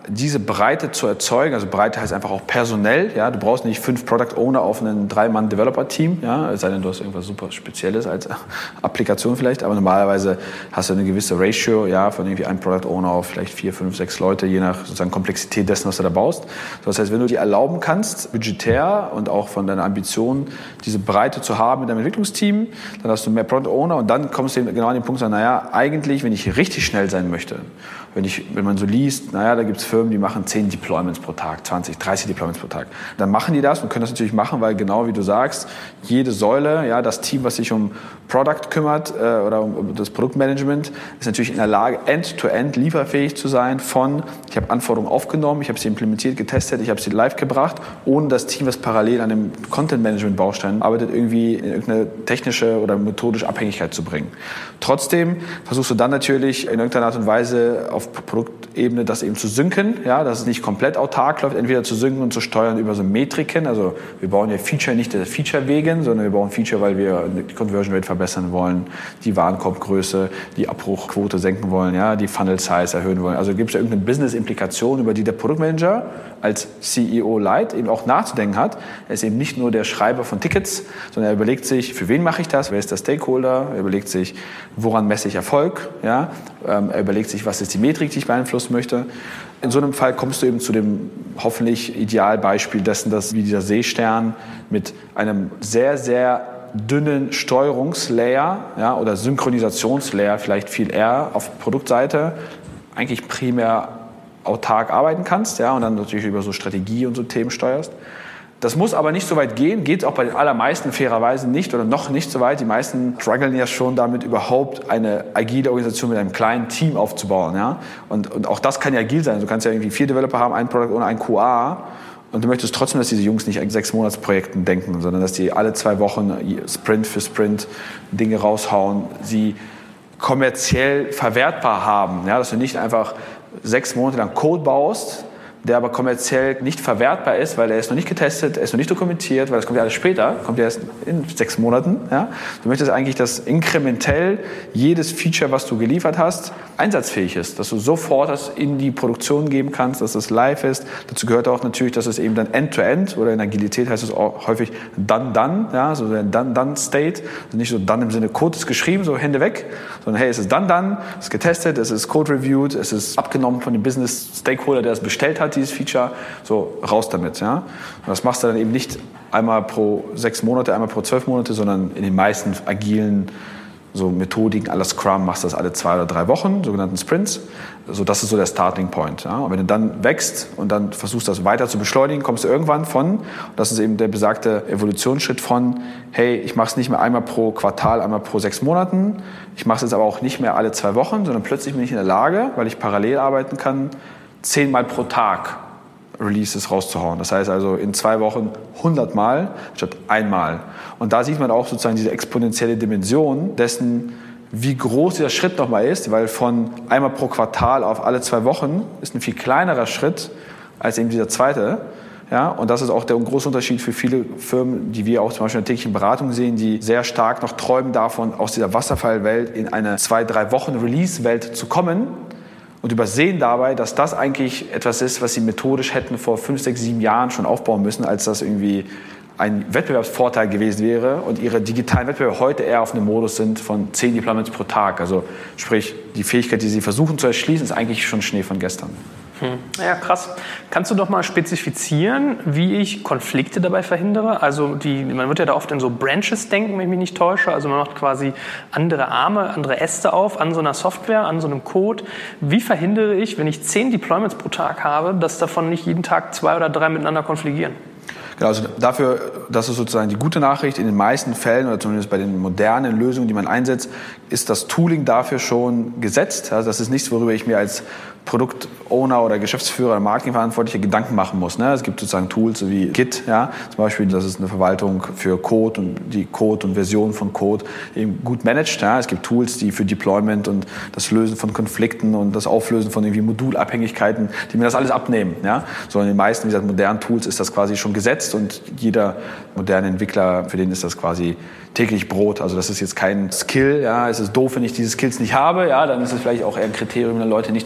diese Breite zu erzeugen, also Breite heißt einfach auch personell, ja, du brauchst nicht fünf Product Owner auf einen Drei-Mann-Developer-Team, ja, es sei denn, du hast irgendwas super Spezielles als Applikation vielleicht, aber normalerweise hast du eine gewisse Ratio, ja, von irgendwie einem Product Owner auf vielleicht vier, fünf, sechs Leute, je nach sozusagen Komplexität dessen, was du da baust. Das heißt, wenn du dir erlauben kannst, budgetär und auch von deiner Ambition, diese Breite zu haben in deinem Entwicklungsteam, dann hast du mehr Product Owner und dann kommst du genau an den Punkt, sagen, naja, eigentlich, wenn ich richtig schnell sein möchte, wenn, ich, wenn man so liest, naja, da gibt es Firmen, die machen zehn Deployments pro Tag, zwanzig, dreißig Deployments pro Tag. Dann machen die das und können das natürlich machen, weil genau wie du sagst, jede Säule, ja, das Team, was sich um Product kümmert äh, oder um das Produktmanagement, ist natürlich in der Lage, end-to-end lieferfähig zu sein von, ich habe Anforderungen aufgenommen, ich habe sie implementiert, getestet, ich habe sie live gebracht, ohne das Team, was parallel an dem Content-Management-Baustein arbeitet, irgendwie in irgendeine technische oder methodische Abhängigkeit zu bringen. Trotzdem versuchst du dann natürlich in irgendeiner Art und Weise auf Produktebene das eben zu synken, ja, dass es nicht komplett autark läuft, entweder zu synken und zu steuern über so Metriken, also wir bauen ja Feature nicht der Feature wegen, sondern wir bauen Feature, weil wir die Conversion Rate verbessern wollen, die Warenkorbgröße, die Abbruchquote senken wollen, ja, die Funnel Size erhöhen wollen. Also gibt es ja irgendeine Business-Implikation, über die der Produktmanager als C E O Light eben auch nachzudenken hat. Er ist eben nicht nur der Schreiber von Tickets, sondern er überlegt sich, für wen mache ich das, wer ist der Stakeholder, er überlegt sich, woran messe ich Erfolg, ja, er überlegt sich, was ist die Metrik, die ich beeinflussen möchte. In so einem Fall kommst du eben zu dem hoffentlich Idealbeispiel dessen, dass wie dieser Seestern mit einem sehr, sehr dünnen Steuerungslayer, ja, oder Synchronisationslayer vielleicht viel eher auf Produktseite eigentlich primär autark arbeiten kannst, ja, und dann natürlich über so Strategie und so Themen steuerst. Das muss aber nicht so weit gehen, geht auch bei den allermeisten fairerweise nicht oder noch nicht so weit. Die meisten strugglen ja schon damit, überhaupt eine agile Organisation mit einem kleinen Team aufzubauen. Ja? Und, und auch das kann ja agil sein. Du kannst ja irgendwie vier Developer haben, ein Product Owner, ein Q A. Und du möchtest trotzdem, dass diese Jungs nicht in sechs Monatsprojekten denken, sondern dass die alle zwei Wochen Sprint für Sprint Dinge raushauen, sie kommerziell verwertbar haben. Ja? Dass du nicht einfach sechs Monate lang Code baust, der aber kommerziell nicht verwertbar ist, weil er ist noch nicht getestet, er ist noch nicht dokumentiert, weil das kommt ja alles später, kommt ja erst in sechs Monaten. Ja? Du möchtest eigentlich, dass inkrementell jedes Feature, was du geliefert hast, einsatzfähig ist, dass du sofort das in die Produktion geben kannst, dass das live ist. Dazu gehört auch natürlich, dass es eben dann End-to-End oder in Agilität heißt es auch häufig Done-Done, ja? So ein Done-Done-State. Also nicht so Done im Sinne Code ist geschrieben, so Hände weg, sondern hey, es ist Done-Done, es ist getestet, es ist Code-reviewed, es ist abgenommen von dem Business-Stakeholder, der es bestellt hat, dieses Feature, so raus damit. Ja? Und das machst du dann eben nicht einmal pro sechs Monate, einmal pro zwölf Monate, sondern in den meisten agilen so Methodiken aller Scrum machst du das alle zwei oder drei Wochen, sogenannten Sprints. So, das ist so der Starting Point. Ja? Und wenn du dann wächst und dann versuchst, das weiter zu beschleunigen, kommst du irgendwann von, und das ist eben der besagte Evolutionsschritt von, hey, ich mache es nicht mehr einmal pro Quartal, einmal pro sechs Monaten, ich mache es jetzt aber auch nicht mehr alle zwei Wochen, sondern plötzlich bin ich in der Lage, weil ich parallel arbeiten kann, zehnmal pro Tag Releases rauszuhauen. Das heißt also in zwei Wochen hundert Mal statt einmal. Und da sieht man auch sozusagen diese exponentielle Dimension dessen, wie groß dieser Schritt nochmal ist, weil von einmal pro Quartal auf alle zwei Wochen ist ein viel kleinerer Schritt als eben dieser zweite. Ja, und das ist auch der große Unterschied für viele Firmen, die wir auch zum Beispiel in der täglichen Beratung sehen, die sehr stark noch träumen davon, aus dieser Wasserfallwelt in eine zwei, drei Wochen Release-Welt zu kommen. Und übersehen dabei, dass das eigentlich etwas ist, was sie methodisch hätten vor fünf, sechs, sieben Jahren schon aufbauen müssen, als das irgendwie ein Wettbewerbsvorteil gewesen wäre und ihre digitalen Wettbewerber heute eher auf einem Modus sind von zehn Deployments pro Tag. Also sprich, die Fähigkeit, die sie versuchen zu erschließen, ist eigentlich schon Schnee von gestern. Hm. Ja, krass. Kannst du doch mal spezifizieren, wie ich Konflikte dabei verhindere? Also die, man wird ja da oft in so Branches denken, wenn ich mich nicht täusche. Also man macht quasi andere Arme, andere Äste auf an so einer Software, an so einem Code. Wie verhindere ich, wenn ich zehn Deployments pro Tag habe, dass davon nicht jeden Tag zwei oder drei miteinander konfligieren? Genau, also dafür, das ist sozusagen die gute Nachricht, in den meisten Fällen oder zumindest bei den modernen Lösungen, die man einsetzt, ist das Tooling dafür schon gesetzt. Also das ist nichts, worüber ich mir als Produktowner oder Geschäftsführer oder Marketingverantwortlicher Gedanken machen muss. Ne? Es gibt sozusagen Tools wie Git, ja? Zum Beispiel, das ist eine Verwaltung für Code und die Code und Version von Code eben gut managt. Ja? Es gibt Tools, die für Deployment und das Lösen von Konflikten und das Auflösen von irgendwie Modulabhängigkeiten, die mir das alles abnehmen. Ja? So in den meisten dieser modernen Tools ist das quasi schon gesetzt und jeder moderne Entwickler, für den ist das quasi täglich Brot. Also das ist jetzt kein Skill. Ja? Es ist doof, wenn ich diese Skills nicht habe. Ja? Dann ist es vielleicht auch eher ein Kriterium, Leute nicht zu nehmen.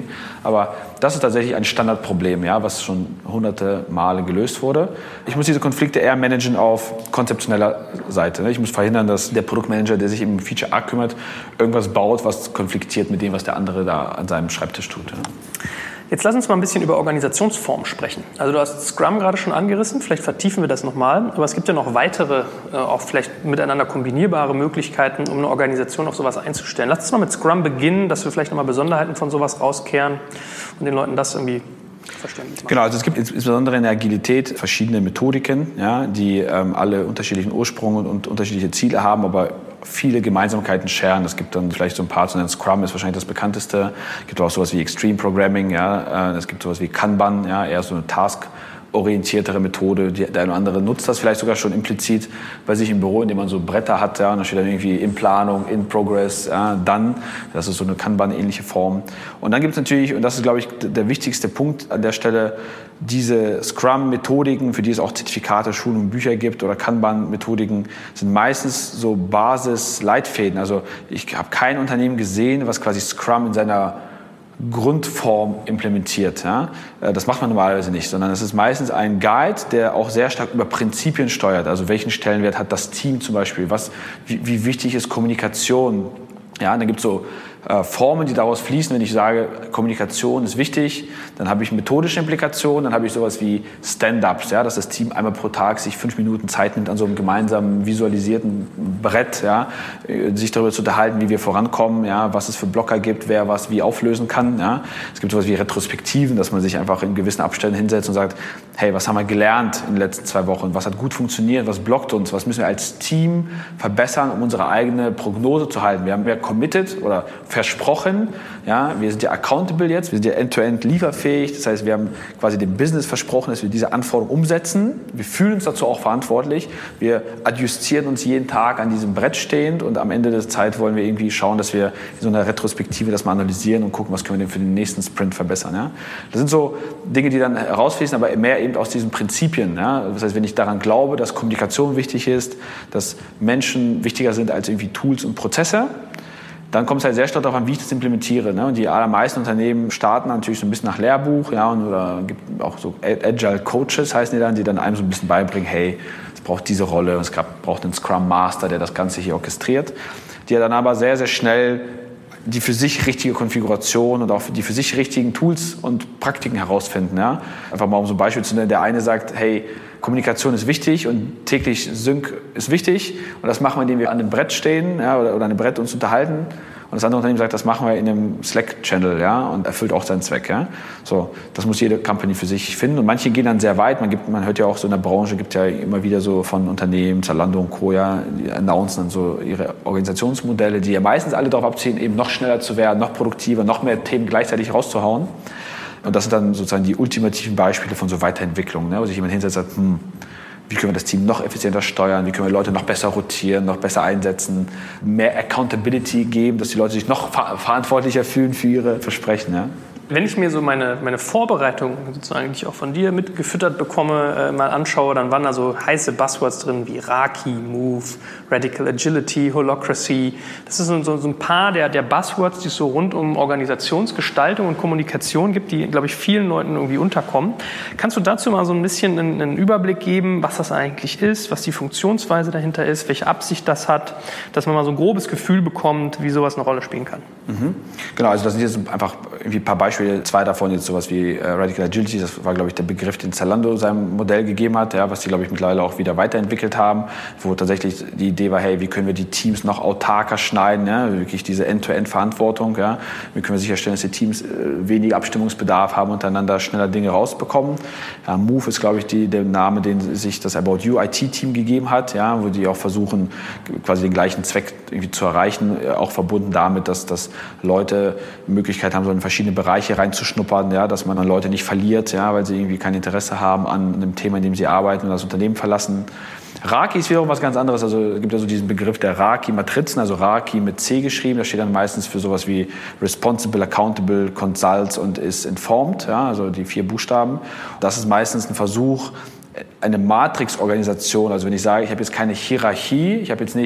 Aber das ist tatsächlich ein Standardproblem, ja, was schon hunderte Male gelöst wurde. Ich muss diese Konflikte eher managen auf konzeptioneller Seite. Ich muss verhindern, dass der Produktmanager, der sich im Feature A kümmert, irgendwas baut, was konfliktiert mit dem, was der andere da an seinem Schreibtisch tut. Ja. Jetzt lass uns mal ein bisschen über Organisationsform sprechen. Also du hast Scrum gerade schon angerissen, vielleicht vertiefen wir das nochmal, aber es gibt ja noch weitere, äh, auch vielleicht miteinander kombinierbare Möglichkeiten, um eine Organisation auf sowas einzustellen. Lass uns mal mit Scrum beginnen, dass wir vielleicht nochmal Besonderheiten von sowas rauskehren und den Leuten das irgendwie verständlich machen. Genau, also es gibt insbesondere in der Agilität verschiedene Methodiken, ja, die ähm, alle unterschiedlichen Ursprung und, und unterschiedliche Ziele haben, aber viele Gemeinsamkeiten scheren. Es gibt dann vielleicht so ein paar, so ein Scrum ist wahrscheinlich das bekannteste. Es gibt auch sowas wie Extreme Programming, ja. Es gibt sowas wie Kanban, ja, eher so eine taskorientiertere Methode. Die, der eine oder andere nutzt das vielleicht sogar schon implizit bei sich im Büro, indem man so Bretter hat, ja, und da steht dann irgendwie in Planung, in Progress, ja, dann. Das ist so eine Kanban-ähnliche Form. Und dann gibt es natürlich, und das ist, glaube ich, der wichtigste Punkt an der Stelle, diese Scrum-Methodiken, für die es auch Zertifikate, Schulungen, Bücher gibt, oder Kanban-Methodiken, sind meistens so Basis-Leitfäden. Also ich habe kein Unternehmen gesehen, was quasi Scrum in seiner Grundform implementiert. Ja? Das macht man normalerweise nicht, sondern es ist meistens ein Guide, der auch sehr stark über Prinzipien steuert. Also welchen Stellenwert hat das Team zum Beispiel? Was, wie, wie wichtig ist Kommunikation? Ja, dann gibt es so äh, Formen, die daraus fließen. Wenn ich sage, Kommunikation ist wichtig, dann habe ich methodische Implikationen, dann habe ich sowas wie Stand-ups, ja, dass das Team einmal pro Tag sich fünf Minuten Zeit nimmt, an so einem gemeinsamen visualisierten Brett, ja, sich darüber zu unterhalten, wie wir vorankommen, ja, was es für Blocker gibt, wer was wie auflösen kann. Ja. Es gibt sowas wie Retrospektiven, dass man sich einfach in gewissen Abständen hinsetzt und sagt, hey, was haben wir gelernt in den letzten zwei Wochen, was hat gut funktioniert, was blockt uns, was müssen wir als Team verbessern, um unsere eigene Prognose zu halten. Wir haben ja committed oder versprochen, ja, wir sind ja accountable jetzt, wir sind ja end-to-end lieferfähig, das heißt, wir haben quasi dem Business versprochen, dass wir diese Anforderungen umsetzen, wir fühlen uns dazu auch verantwortlich, wir adjustieren uns jeden Tag an diesem Brett stehend und am Ende der Zeit wollen wir irgendwie schauen, dass wir in so einer Retrospektive das mal analysieren und gucken, was können wir denn für den nächsten Sprint verbessern. Ja. Das sind so Dinge, die dann herausfließen, aber mehr eben aus diesen Prinzipien. Ja. Das heißt, wenn ich daran glaube, dass Kommunikation wichtig ist, dass Menschen wichtiger sind als irgendwie Tools und Prozesse, dann kommt es halt sehr stark darauf an, wie ich das implementiere. Ne? Und die allermeisten Unternehmen starten natürlich so ein bisschen nach Lehrbuch, ja, und oder gibt auch so Agile Coaches, heißen die dann, die dann einem so ein bisschen beibringen, hey, es braucht diese Rolle, es braucht einen Scrum Master, der das Ganze hier orchestriert. Die ja dann aber sehr, sehr schnell die für sich richtige Konfiguration und auch die für sich richtigen Tools und Praktiken herausfinden. Ja? Einfach mal um so ein Beispiel zu nennen, der eine sagt, hey, Kommunikation ist wichtig und täglich Sync ist wichtig und das machen wir, indem wir an einem Brett stehen, ja, oder, oder an einem Brett uns unterhalten. Und das andere Unternehmen sagt, das machen wir in einem Slack-Channel, ja, und erfüllt auch seinen Zweck. Ja. So, das muss jede Company für sich finden. Und manche gehen dann sehr weit. Man, gibt, man hört ja auch so in der Branche, gibt ja immer wieder so von Unternehmen, Zalando und Co., ja, die announcen dann so ihre Organisationsmodelle, die ja meistens alle darauf abzielen, eben noch schneller zu werden, noch produktiver, noch mehr Themen gleichzeitig rauszuhauen. Und das sind dann sozusagen die ultimativen Beispiele von so Weiterentwicklung, ne, wo sich jemand hinsetzt und sagt, hm, wie können wir das Team noch effizienter steuern, wie können wir Leute noch besser rotieren, noch besser einsetzen, mehr Accountability geben, dass die Leute sich noch ver- verantwortlicher fühlen für ihre Versprechen. Ja? Wenn ich mir so meine, meine Vorbereitung, sozusagen, die ich auch von dir mitgefüttert bekomme, äh, mal anschaue, dann waren da so heiße Buzzwords drin wie Raki, Move, Radical Agility, Holacracy. Das ist so, so ein paar der, der Buzzwords, die es so rund um Organisationsgestaltung und Kommunikation gibt, die, glaube ich, vielen Leuten irgendwie unterkommen. Kannst du dazu mal so ein bisschen einen, einen Überblick geben, was das eigentlich ist, was die Funktionsweise dahinter ist, welche Absicht das hat, dass man mal so ein grobes Gefühl bekommt, wie sowas eine Rolle spielen kann? Mhm. Genau, also das sind jetzt einfach irgendwie ein paar Beispiele. Zwei davon jetzt sowas wie äh, Radical Agility, das war, glaube ich, der Begriff, den Zalando seinem Modell gegeben hat, ja, was die, glaube ich, mittlerweile auch wieder weiterentwickelt haben, wo tatsächlich die Idee war, hey, wie können wir die Teams noch autarker schneiden, ja, wirklich diese End-to-End-Verantwortung, ja, wie können wir sicherstellen, dass die Teams äh, weniger Abstimmungsbedarf haben, untereinander schneller Dinge rausbekommen. Ja, Move ist, glaube ich, die, der Name, den sich das About You I T-Team gegeben hat, ja, wo die auch versuchen, quasi den gleichen Zweck irgendwie zu erreichen, auch verbunden damit, dass, dass Leute Möglichkeit haben, so in verschiedene Bereiche reinzuschnuppern, ja, dass man dann Leute nicht verliert, ja, weil sie irgendwie kein Interesse haben an einem Thema, in dem sie arbeiten und das Unternehmen verlassen. Raki ist wiederum was ganz anderes. Also es gibt ja so diesen Begriff der Raki-Matrizen, also Raki mit C geschrieben. Das steht dann meistens für sowas wie Responsible, Accountable, Consults und ist Informed, ja, also die vier Buchstaben. Das ist meistens ein Versuch, eine Matrix-Organisation, also wenn ich sage, ich habe jetzt keine Hierarchie, ich habe jetzt nicht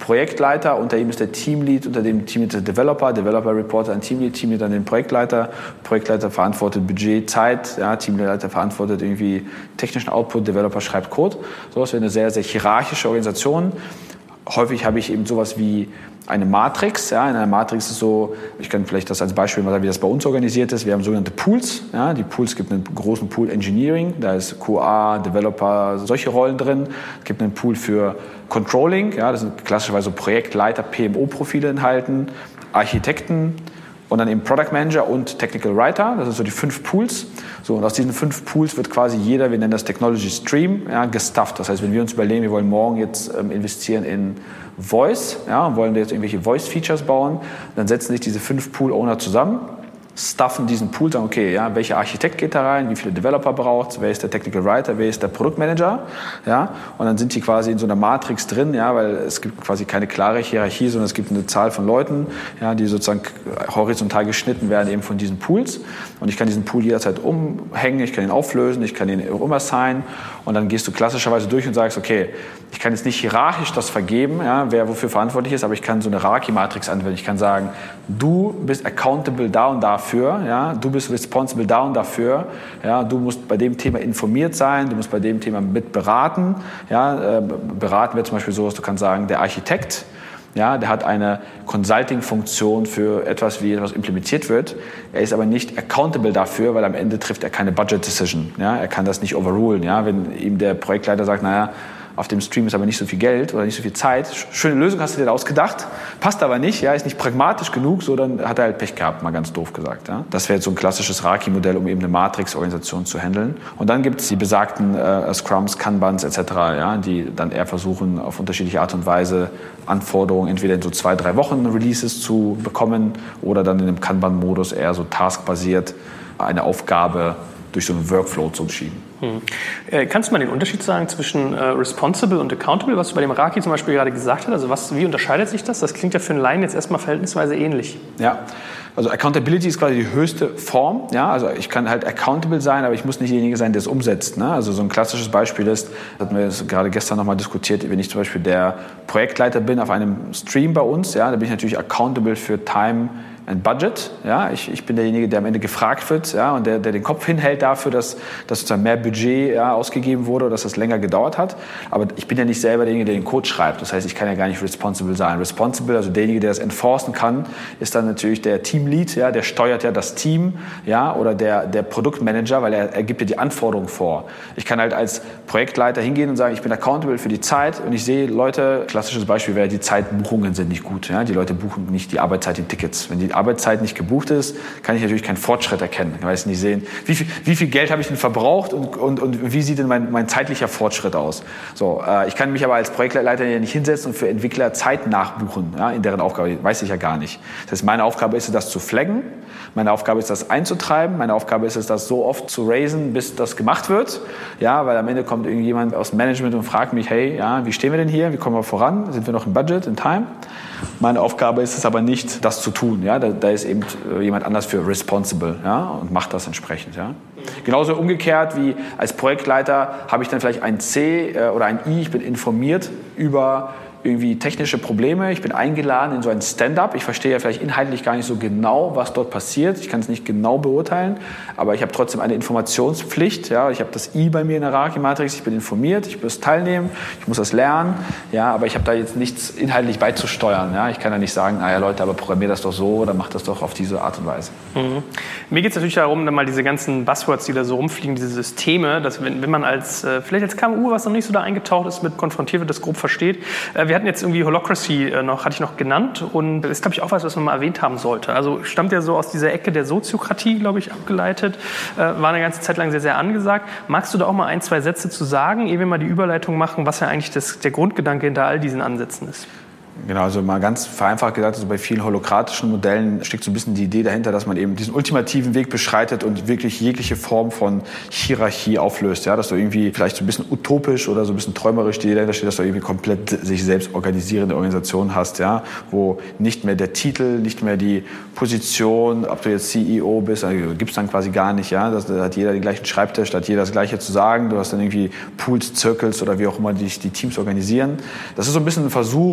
Projektleiter, unter ihm ist der Teamlead, unter dem Teamlead der Developer, Developer reportet an Teamlead, Teamlead an den Projektleiter, Projektleiter verantwortet Budget, Zeit, ja, Teamleiter verantwortet irgendwie technischen Output, Developer schreibt Code. So, das wäre eine sehr, sehr hierarchische Organisation. Häufig habe ich eben sowas wie eine Matrix. Ja, in einer Matrix ist es so, ich kann vielleicht das als Beispiel mal sagen, wie das bei uns organisiert ist. Wir haben sogenannte Pools. Ja, die Pools gibt einen großen Pool Engineering, da ist Q A, Developer, solche Rollen drin. Es gibt einen Pool für Controlling, ja, das sind klassischerweise Projektleiter, P M O-Profile enthalten, Architekten und dann eben Product Manager und Technical Writer. Das sind so die fünf Pools. So, und aus diesen fünf Pools wird quasi jeder, wir nennen das Technology Stream, ja, gestufft. Das heißt, wenn wir uns überlegen, wir wollen morgen jetzt ähm, investieren in Voice, ja, und wollen jetzt irgendwelche Voice-Features bauen, dann setzen sich diese fünf Pool-Owner zusammen, stuffen diesen Pool, sagen, okay, ja, welcher Architekt geht da rein, wie viele Developer braucht es, wer ist der Technical Writer, wer ist der Produktmanager, ja, und dann sind die quasi in so einer Matrix drin, ja, weil es gibt quasi keine klare Hierarchie, sondern es gibt eine Zahl von Leuten, ja, die sozusagen horizontal geschnitten werden eben von diesen Pools, und ich kann diesen Pool jederzeit umhängen, ich kann ihn auflösen, ich kann ihn umassignen, und dann gehst du klassischerweise durch und sagst, okay, ich kann jetzt nicht hierarchisch das vergeben, ja, wer wofür verantwortlich ist, aber ich kann so eine Hierarchie-Matrix anwenden. Ich kann sagen, du bist accountable da und dafür, ja, du bist responsible da und dafür, ja, du musst bei dem Thema informiert sein, du musst bei dem Thema mit beraten. Ja, äh, beraten wird zum Beispiel so, dass du kannst sagen, der Architekt, ja, der hat eine Consulting-Funktion für etwas, wie etwas implementiert wird. Er ist aber nicht accountable dafür, weil am Ende trifft er keine Budget-Decision. Ja, er kann das nicht overrulen. Ja, wenn ihm der Projektleiter sagt, naja, auf dem Stream ist aber nicht so viel Geld oder nicht so viel Zeit. Schöne Lösung hast du dir da ausgedacht, passt aber nicht, ja, ist nicht pragmatisch genug, so dann hat er halt Pech gehabt, mal ganz doof gesagt. Ja. Das wäre jetzt so ein klassisches Raki-Modell, um eben eine Matrix-Organisation zu handeln. Und dann gibt es die besagten äh, Scrums, Kanbans et cetera, ja, die dann eher versuchen, auf unterschiedliche Art und Weise Anforderungen entweder in so zwei, drei Wochen Releases zu bekommen oder dann in einem Kanban-Modus eher so taskbasiert eine Aufgabe durch so einen Workflow zu schieben. Hm. Äh, kannst du mal den Unterschied sagen zwischen äh, responsible und accountable, was du bei dem Raki zum Beispiel gerade gesagt hast? Also was, wie unterscheidet sich das? Das klingt ja für einen Laien jetzt erstmal verhältnisweise ähnlich. Ja, also Accountability ist quasi die höchste Form. Ja, also ich kann halt accountable sein, aber ich muss nicht derjenige sein, der es umsetzt. Ne? Also so ein klassisches Beispiel ist, hatten wir das gerade gestern nochmal diskutiert, wenn ich zum Beispiel der Projektleiter bin auf einem Stream bei uns, ja, da bin ich natürlich accountable für Time and Budget, ja, ich, ich bin derjenige, der am Ende gefragt wird, ja, und der, der den Kopf hinhält dafür, dass, dass sozusagen mehr Budget, ja, ausgegeben wurde oder dass das länger gedauert hat. Aber ich bin ja nicht selber derjenige, der den Code schreibt. Das heißt, ich kann ja gar nicht responsible sein. Responsible, also derjenige, der das enforcen kann, ist dann natürlich der Teamlead, ja, der steuert ja das Team, ja, oder der, der Produktmanager, weil er, er gibt ja die Anforderungen vor. Ich kann halt als Projektleiter hingehen und sagen, ich bin accountable für die Zeit und ich sehe Leute, klassisches Beispiel wäre, die Zeitbuchungen sind nicht gut, ja, die Leute buchen nicht die Arbeitszeit in Tickets. Wenn die Arbeitszeit nicht gebucht ist, kann ich natürlich keinen Fortschritt erkennen. Ich weiß nicht sehen, wie viel, wie viel Geld habe ich denn verbraucht und, und, und wie sieht denn mein, mein zeitlicher Fortschritt aus. So, äh, ich kann mich aber als Projektleiter ja nicht hinsetzen und für Entwickler Zeit nachbuchen, ja, in deren Aufgabe, weiß ich ja gar nicht. Das heißt, meine Aufgabe ist es, das zu flaggen, meine Aufgabe ist das einzutreiben, meine Aufgabe ist es, das so oft zu raisen, bis das gemacht wird, ja, weil am Ende kommt irgendjemand aus dem Management und fragt mich, hey, ja, wie stehen wir denn hier, wie kommen wir voran, sind wir noch im Budget, in Time? Meine Aufgabe ist es aber nicht, das zu tun. Ja? Da, da ist eben jemand anders für responsible, ja? Und macht das entsprechend. Ja? Genauso umgekehrt wie als Projektleiter habe ich dann vielleicht ein C äh, oder ein I, ich bin informiert über irgendwie technische Probleme. Ich bin eingeladen in so ein Stand-up. Ich verstehe ja vielleicht inhaltlich gar nicht so genau, was dort passiert. Ich kann es nicht genau beurteilen, aber ich habe trotzdem eine Informationspflicht. Ja, ich habe das I bei mir in der Hierarchie-Matrix. Ich bin informiert, ich muss teilnehmen, ich muss das lernen. Ja, aber ich habe da jetzt nichts inhaltlich beizusteuern. Ja, ich kann ja nicht sagen, naja Leute, aber programmier das doch so oder mach das doch auf diese Art und Weise. Mhm. Mir geht es natürlich darum, dann mal diese ganzen Buzzwords, die da so rumfliegen, diese Systeme, dass wenn, wenn man als äh, vielleicht als K M U, was noch nicht so da eingetaucht ist, mit konfrontiert wird, das grob versteht. Äh, wir hatten jetzt irgendwie Holacracy äh, noch, hatte ich noch genannt und das ist, glaube ich, auch was, was man mal erwähnt haben sollte. Also stammt ja so aus dieser Ecke der Soziokratie, glaube ich, abgeleitet, äh, war eine ganze Zeit lang sehr, sehr angesagt. Magst du da auch mal ein, zwei Sätze zu sagen, ehe wir mal die Überleitung machen, was ja eigentlich das, der Grundgedanke hinter all diesen Ansätzen ist? Genau, also mal ganz vereinfacht gesagt, also bei vielen holokratischen Modellen steckt so ein bisschen die Idee dahinter, dass man eben diesen ultimativen Weg beschreitet und wirklich jegliche Form von Hierarchie auflöst. Ja, dass du irgendwie vielleicht so ein bisschen utopisch oder so ein bisschen träumerisch die Idee dahinter steht, dass du irgendwie komplett sich selbst organisierende Organisation hast, ja, wo nicht mehr der Titel, nicht mehr die Position, ob du jetzt C E O bist, also gibt's dann quasi gar nicht, ja, da hat jeder den gleichen Schreibtisch, da hat jeder das Gleiche zu sagen, du hast dann irgendwie Pools, Circles oder wie auch immer die, die Teams organisieren. Das ist so ein bisschen ein Versuch, sehr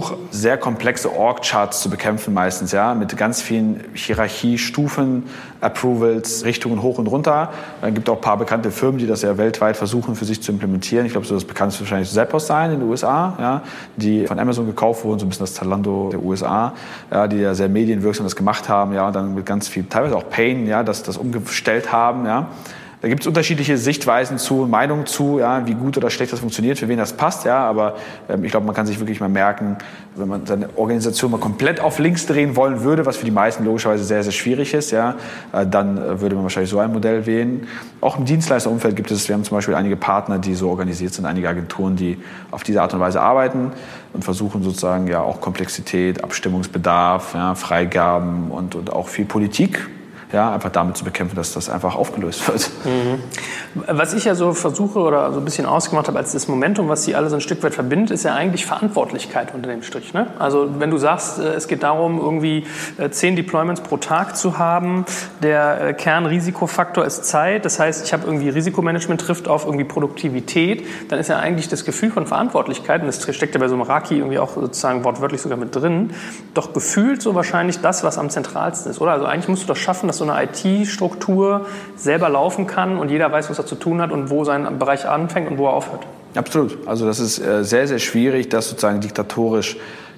sehr komplexe Org-Charts zu bekämpfen meistens, ja, mit ganz vielen Hierarchiestufen, Approvals, Richtungen hoch und runter. Dann gibt es auch ein paar bekannte Firmen, die das ja weltweit versuchen für sich zu implementieren. Ich glaube, so das bekannteste wahrscheinlich Zappos sein in den U S A, ja, die von Amazon gekauft wurden, so ein bisschen das Zalando der U S A, ja, die ja sehr medienwirksam das gemacht haben, ja, und dann mit ganz viel, teilweise auch Pain, ja, das, das umgestellt haben, ja. Da gibt es unterschiedliche Sichtweisen zu, Meinungen zu, ja, wie gut oder schlecht das funktioniert, für wen das passt. Ja, aber ähm, ich glaube, man kann sich wirklich mal merken, wenn man seine Organisation mal komplett auf links drehen wollen würde, was für die meisten logischerweise sehr, sehr schwierig ist, ja, äh, dann äh, würde man wahrscheinlich so ein Modell wählen. Auch im Dienstleisterumfeld gibt es, wir haben zum Beispiel einige Partner, die so organisiert sind, einige Agenturen, die auf diese Art und Weise arbeiten und versuchen sozusagen ja auch Komplexität, Abstimmungsbedarf, ja, Freigaben und, und auch viel Politik, ja, einfach damit zu bekämpfen, dass das einfach aufgelöst wird. Mhm. Was ich ja so versuche oder so ein bisschen ausgemacht habe als das Momentum, was sie alle so ein Stück weit verbindet, ist ja eigentlich Verantwortlichkeit unter dem Strich. Ne? Also wenn du sagst, es geht darum, irgendwie zehn Deployments pro Tag zu haben, der Kernrisikofaktor ist Zeit, das heißt, ich habe irgendwie Risikomanagement trifft auf irgendwie Produktivität, dann ist ja eigentlich das Gefühl von Verantwortlichkeit, und das steckt ja bei so einem Raki irgendwie auch sozusagen wortwörtlich sogar mit drin, doch gefühlt so wahrscheinlich das, was am zentralsten ist, oder? Also eigentlich musst du doch schaffen, dass so eine I T-Struktur selber laufen kann und jeder weiß, was er zu tun hat und wo sein Bereich anfängt und wo er aufhört. Absolut. Also das ist äh, sehr, sehr schwierig, das sozusagen diktatorisch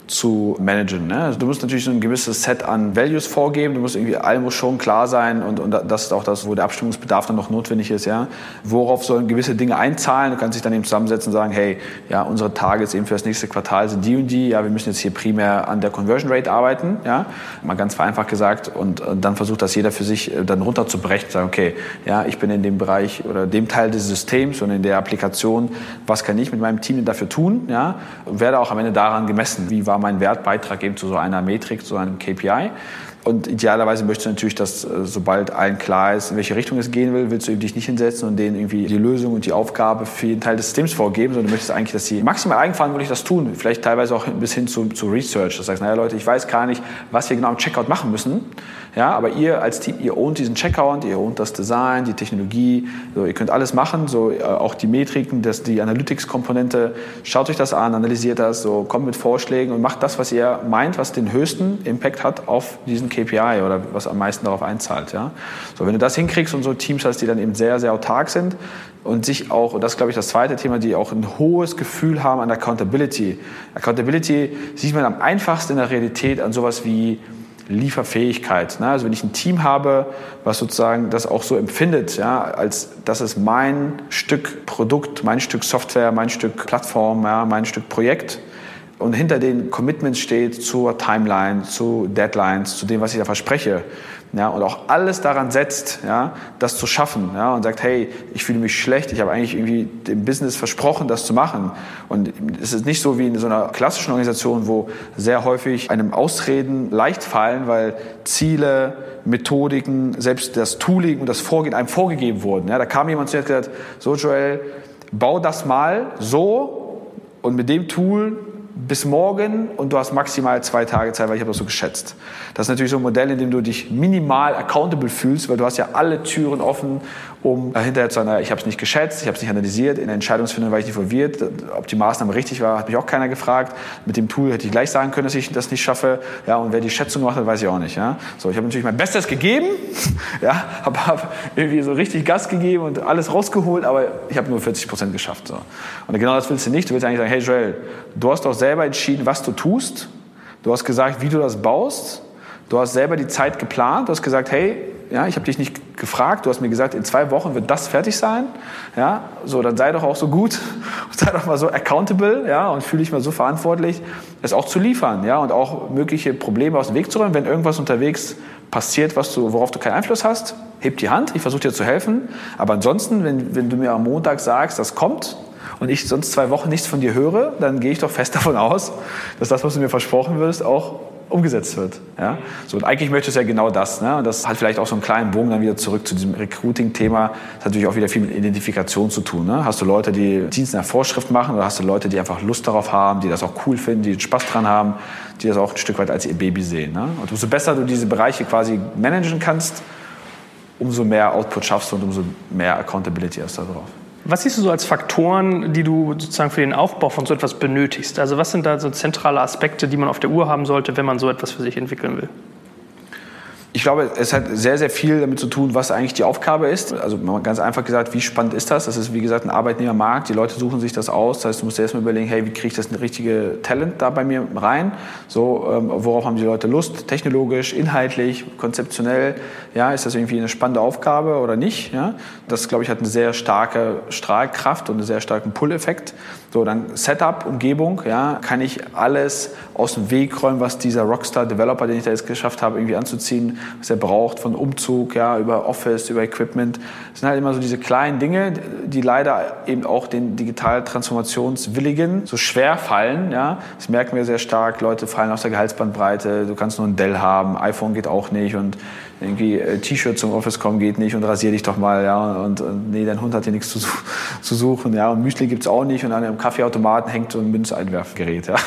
zu managen. Ne? Also du musst natürlich so ein gewisses Set an Values vorgeben, du musst irgendwie, allem muss schon klar sein und, und das ist auch das, wo der Abstimmungsbedarf dann noch notwendig ist. Ja? Worauf sollen gewisse Dinge einzahlen? Du kannst dich dann eben zusammensetzen und sagen, hey, ja, unsere Targets eben für das nächste Quartal sind die und die, ja, wir müssen jetzt hier primär an der Conversion Rate arbeiten, ja? Mal ganz vereinfacht gesagt, und, und dann versucht das jeder für sich dann runterzubrechen, sagen, okay, ja, ich bin in dem Bereich oder dem Teil des Systems und in der Applikation, was kann ich mit meinem Team dafür tun, ja? Und werde auch am Ende daran gemessen, wie war mein Wertbeitrag eben zu so einer Metrik, zu einem K P I. Und idealerweise möchtest du natürlich, dass sobald allen klar ist, in welche Richtung es gehen will, willst du eben dich nicht hinsetzen und denen irgendwie die Lösung und die Aufgabe für jeden Teil des Systems vorgeben, sondern du möchtest eigentlich, dass sie maximal eigenverantwortlich das tun. Vielleicht teilweise auch bis hin zu, zu Research. Das heißt, naja Leute, ich weiß gar nicht, was wir genau am Checkout machen müssen. Ja, aber ihr als Team, ihr ownt diesen Checkout, ihr ownt das Design, die Technologie, so, ihr könnt alles machen, so, äh, auch die Metriken, das, die Analytics-Komponente. Schaut euch das an, analysiert das, so, kommt mit Vorschlägen und macht das, was ihr meint, was den höchsten Impact hat auf diesen K P I oder was am meisten darauf einzahlt. Ja? So, wenn du das hinkriegst und so Teams hast, die dann eben sehr, sehr autark sind und sich auch, und das ist, glaube ich, das zweite Thema, die auch ein hohes Gefühl haben an Accountability. Accountability sieht man am einfachsten in der Realität an sowas wie Lieferfähigkeit. Ne? Also wenn ich ein Team habe, was sozusagen das auch so empfindet, ja, als das ist mein Stück Produkt, mein Stück Software, mein Stück Plattform, ja, mein Stück Projekt, und hinter den Commitments steht zur Timeline, zu Deadlines, zu dem, was ich da verspreche, ja, und auch alles daran setzt, ja, das zu schaffen, ja, und sagt, hey, ich fühle mich schlecht, ich habe eigentlich irgendwie dem Business versprochen, das zu machen. Und es ist nicht so wie in so einer klassischen Organisation, wo sehr häufig einem Ausreden leicht fallen, weil Ziele, Methodiken, selbst das Tooling und das Vorgehen einem vorgegeben wurden. Ja, da kam jemand zu mir und hat gesagt, so Joel, bau das mal so und mit dem Tool bis morgen und du hast maximal zwei Tage Zeit, weil ich habe das so geschätzt. Das ist natürlich so ein Modell, in dem du dich minimal accountable fühlst, weil du hast ja alle Türen offen, um hinterher zu sagen, naja, ich habe es nicht geschätzt, ich habe es nicht analysiert, in der Entscheidungsfindung war ich nicht involviert, ob die Maßnahme richtig war, hat mich auch keiner gefragt. Mit dem Tool hätte ich gleich sagen können, dass ich das nicht schaffe. Ja, und wer die Schätzung gemacht hat, weiß ich auch nicht. Ja. So, ich habe natürlich mein Bestes gegeben, ja, habe hab irgendwie so richtig Gas gegeben und alles rausgeholt, aber ich habe nur vierzig Prozent geschafft. So. Und genau das willst du nicht. Du willst eigentlich sagen, hey Joel, du hast doch selber entschieden, was du tust. Du hast gesagt, wie du das baust. Du hast selber die Zeit geplant. Du hast gesagt, hey, ja, ich habe dich nicht gefragt. Du hast mir gesagt, in zwei Wochen wird das fertig sein. Ja, so, dann sei doch auch so gut und sei doch mal so accountable, ja, und fühle dich mal so verantwortlich, es auch zu liefern, ja, und auch mögliche Probleme aus dem Weg zu räumen. Wenn irgendwas unterwegs passiert, was du, worauf du keinen Einfluss hast, heb die Hand. Ich versuche dir zu helfen. Aber ansonsten, wenn, wenn du mir am Montag sagst, das kommt, und ich sonst zwei Wochen nichts von dir höre, dann gehe ich doch fest davon aus, dass das, was du mir versprochen wirst, auch umgesetzt wird. Ja? So, und eigentlich möchtest du ja genau das. Ne? Und das hat vielleicht auch so einen kleinen Bogen dann wieder zurück zu diesem Recruiting-Thema. Das hat natürlich auch wieder viel mit Identifikation zu tun. Ne? Hast du Leute, die Dienst nach Vorschrift machen, oder hast du Leute, die einfach Lust darauf haben, die das auch cool finden, die Spaß dran haben, die das auch ein Stück weit als ihr Baby sehen. Ne? Und umso besser du diese Bereiche quasi managen kannst, umso mehr Output schaffst du und umso mehr Accountability hast du da drauf. Was siehst du so als Faktoren, die du sozusagen für den Aufbau von so etwas benötigst? Also was sind da so zentrale Aspekte, die man auf der Uhr haben sollte, wenn man so etwas für sich entwickeln will? Ich glaube, es hat sehr, sehr viel damit zu tun, was eigentlich die Aufgabe ist. Also ganz einfach gesagt, wie spannend ist das? Das ist, wie gesagt, ein Arbeitnehmermarkt. Die Leute suchen sich das aus. Das heißt, du musst dir erstmal überlegen, hey, wie kriege ich das eine richtige Talent da bei mir rein? So, ähm, worauf haben die Leute Lust? Technologisch, inhaltlich, konzeptionell? Ja, ist das irgendwie eine spannende Aufgabe oder nicht? Ja, das, glaube ich, hat eine sehr starke Strahlkraft und einen sehr starken Pull-Effekt. So, dann Setup, Umgebung, ja, kann ich alles aus dem Weg räumen, was dieser Rockstar-Developer, den ich da jetzt geschafft habe, irgendwie anzuziehen, was er braucht, von Umzug, ja, über Office, über Equipment. Das sind halt immer so diese kleinen Dinge, die leider eben auch den digital Transformationswilligen so schwer fallen, ja. Das merken wir sehr stark, Leute fallen aus der Gehaltsbandbreite, du kannst nur ein Dell haben, iPhone geht auch nicht und irgendwie äh, T-Shirt zum Office kommen geht nicht und rasier dich doch mal, ja, und, und nee, dein Hund hat hier nichts zu, zu suchen, ja, und Müsli gibt's auch nicht und an einem Kaffeeautomaten hängt so ein Münzeinwerfgerät, ja.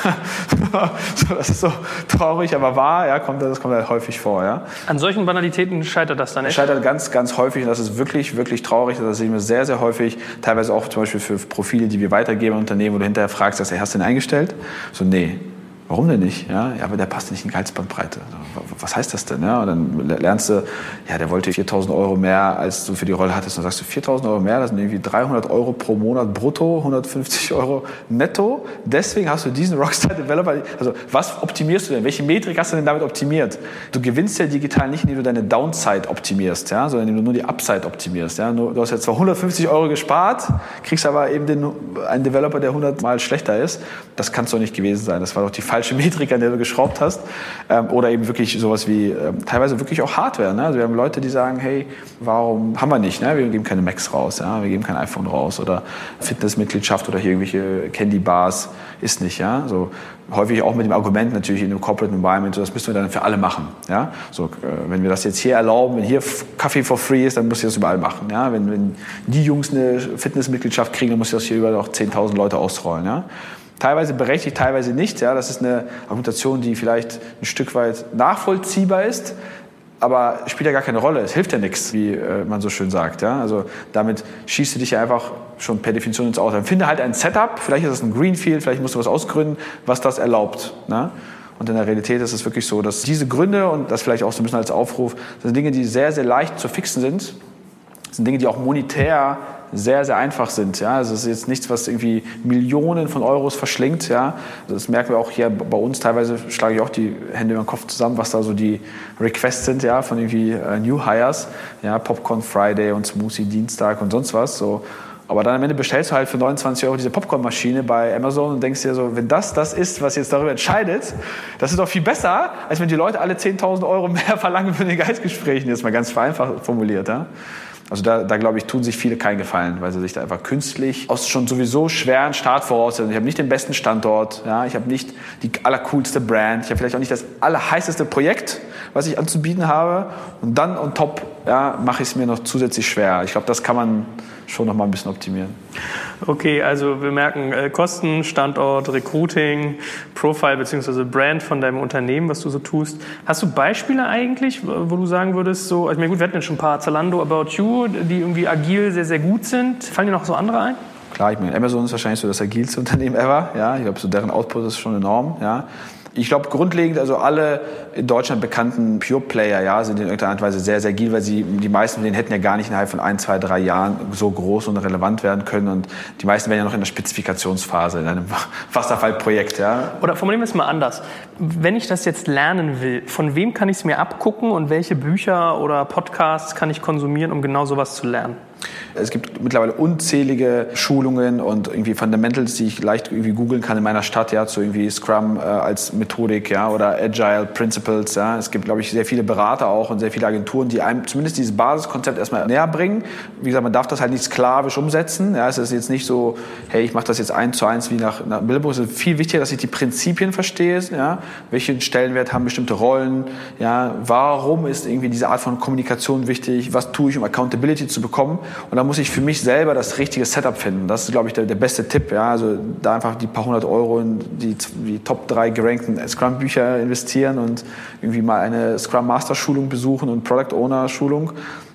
So, das ist so traurig, aber wahr, ja, kommt, das kommt halt häufig vor, ja. An solchen Banalitäten scheitert das dann echt? Scheitert ganz, ganz häufig und das ist wirklich, wirklich traurig, das sehen wir sehr, sehr häufig, teilweise auch zum Beispiel für Profile, die wir weitergeben im Unternehmen, wo du hinterher fragst, hey, hast du den eingestellt? So, nee. Warum denn nicht? Ja, ja, aber der passt nicht in die Gehaltsbandbreite. Was heißt das denn? Ja, und dann lernst du, ja, der wollte viertausend Euro mehr, als du für die Rolle hattest. Und dann sagst du, viertausend Euro mehr, das sind irgendwie dreihundert Euro pro Monat brutto, hundertfünfzig Euro netto. Deswegen hast du diesen Rockstar-Developer. Also, was optimierst du denn? Welche Metrik hast du denn damit optimiert? Du gewinnst ja digital nicht, indem du deine Downside optimierst, ja, sondern indem du nur die Upside optimierst. Ja. Du hast jetzt zwar hundertfünfzig Euro gespart, kriegst aber eben den, einen Developer, der hundert Mal schlechter ist. Das kann es doch nicht gewesen sein. Das war doch die falsche Metrik, an der du geschraubt hast. Ähm, oder eben wirklich sowas wie, ähm, teilweise wirklich auch Hardware. Ne? Also wir haben Leute, die sagen, hey, warum haben wir nicht? Ne? Wir geben keine Macs raus, ja? Wir geben kein iPhone raus oder Fitnessmitgliedschaft oder hier irgendwelche Candy Bars ist nicht. Ja? So, häufig auch mit dem Argument natürlich in einem Corporate Environment, so, das müssen wir dann für alle machen. Ja? So, äh, wenn wir das jetzt hier erlauben, wenn hier Kaffee for free ist, dann müsst ihr das überall machen. Ja? Wenn, wenn die Jungs eine Fitnessmitgliedschaft kriegen, dann muss ich das hier überall auch zehntausend Leute ausrollen. Ja? Teilweise berechtigt, teilweise nicht. Ja, das ist eine Argumentation, die vielleicht ein Stück weit nachvollziehbar ist, aber spielt ja gar keine Rolle. Es hilft ja nichts, wie äh, man so schön sagt. Ja? Also damit schießt du dich ja einfach schon per Definition ins Aus. Dann finde halt ein Setup, vielleicht ist es ein Greenfield, vielleicht musst du was ausgründen, was das erlaubt. Ne? Und in der Realität ist es wirklich so, dass diese Gründe, und das vielleicht auch so ein bisschen als Aufruf, das sind Dinge, die sehr, sehr leicht zu fixen sind. Das sind Dinge, die auch monetär sehr, sehr einfach sind. Ja? Also es ist jetzt nichts, was irgendwie Millionen von Euros verschlingt. Ja? Das merken wir auch hier bei uns. Teilweise schlage ich auch die Hände über den Kopf zusammen, was da so die Requests sind, ja? Von irgendwie äh, New Hires. Ja? Popcorn Friday und Smoothie Dienstag und sonst was. So. Aber dann am Ende bestellst du halt für neunundzwanzig Euro diese Popcornmaschine bei Amazon und denkst dir so, wenn das das ist, was jetzt darüber entscheidet, das ist doch viel besser, als wenn die Leute alle zehntausend Euro mehr verlangen für den Gehaltsgesprächen. Jetzt mal ganz vereinfacht formuliert. Ja? Also da, da glaube ich, tun sich viele keinen Gefallen, weil sie sich da einfach künstlich aus schon sowieso schweren Start voraussetzen. Ich habe nicht den besten Standort, ja, ich habe nicht die allercoolste Brand, ich habe vielleicht auch nicht das allerheißeste Projekt, was ich anzubieten habe. Und dann on top, ja, mache ich es mir noch zusätzlich schwer. Ich glaube, das kann man schon noch mal ein bisschen optimieren. Okay, also wir merken äh, Kosten, Standort, Recruiting, Profile bzw. Brand von deinem Unternehmen, was du so tust. Hast du Beispiele eigentlich, wo du sagen würdest, so, also, ich meine, gut, wir hatten ja schon ein paar, Zalando, About You, die irgendwie agil sehr, sehr gut sind. Fallen dir noch so andere ein? Klar, ich meine, Amazon ist wahrscheinlich so das agilste Unternehmen ever. Ja, ich glaube, so deren Output ist schon enorm. Ja. Ich glaube, grundlegend, also alle in Deutschland bekannten Pure-Player, ja, sind in irgendeiner Art und Weise sehr, sehr agil, weil sie, die meisten von denen hätten ja gar nicht innerhalb von ein, zwei, drei Jahren so groß und relevant werden können. Und die meisten wären ja noch in der Spezifikationsphase, in einem Wasserfallprojekt, ja. Oder formulieren wir es mal anders. Wenn ich das jetzt lernen will, von wem kann ich es mir abgucken und welche Bücher oder Podcasts kann ich konsumieren, um genau sowas zu lernen? Es gibt mittlerweile unzählige Schulungen und irgendwie Fundamentals, die ich leicht irgendwie googeln kann in meiner Stadt, ja, zu irgendwie Scrum äh, als Methodik, ja, oder Agile Principles, ja. Es gibt, glaube ich, sehr viele Berater auch und sehr viele Agenturen, die einem zumindest dieses Basiskonzept erstmal näher bringen. Wie gesagt, man darf das halt nicht sklavisch umsetzen, ja. Es ist jetzt nicht so, hey, ich mache das jetzt eins zu eins wie nach, nach Bilderbuch. Es ist viel wichtiger, dass ich die Prinzipien verstehe, ja. Welchen Stellenwert haben bestimmte Rollen, ja. Warum ist irgendwie diese Art von Kommunikation wichtig? Was tue ich, um Accountability zu bekommen? Und dann muss ich für mich selber das richtige Setup finden. Das ist, glaube ich, der, der beste Tipp. Ja? Also da einfach die paar hundert Euro in die, die Top drei gerankten Scrum-Bücher investieren und irgendwie mal eine Scrum-Master-Schulung besuchen und Product-Owner-Schulung.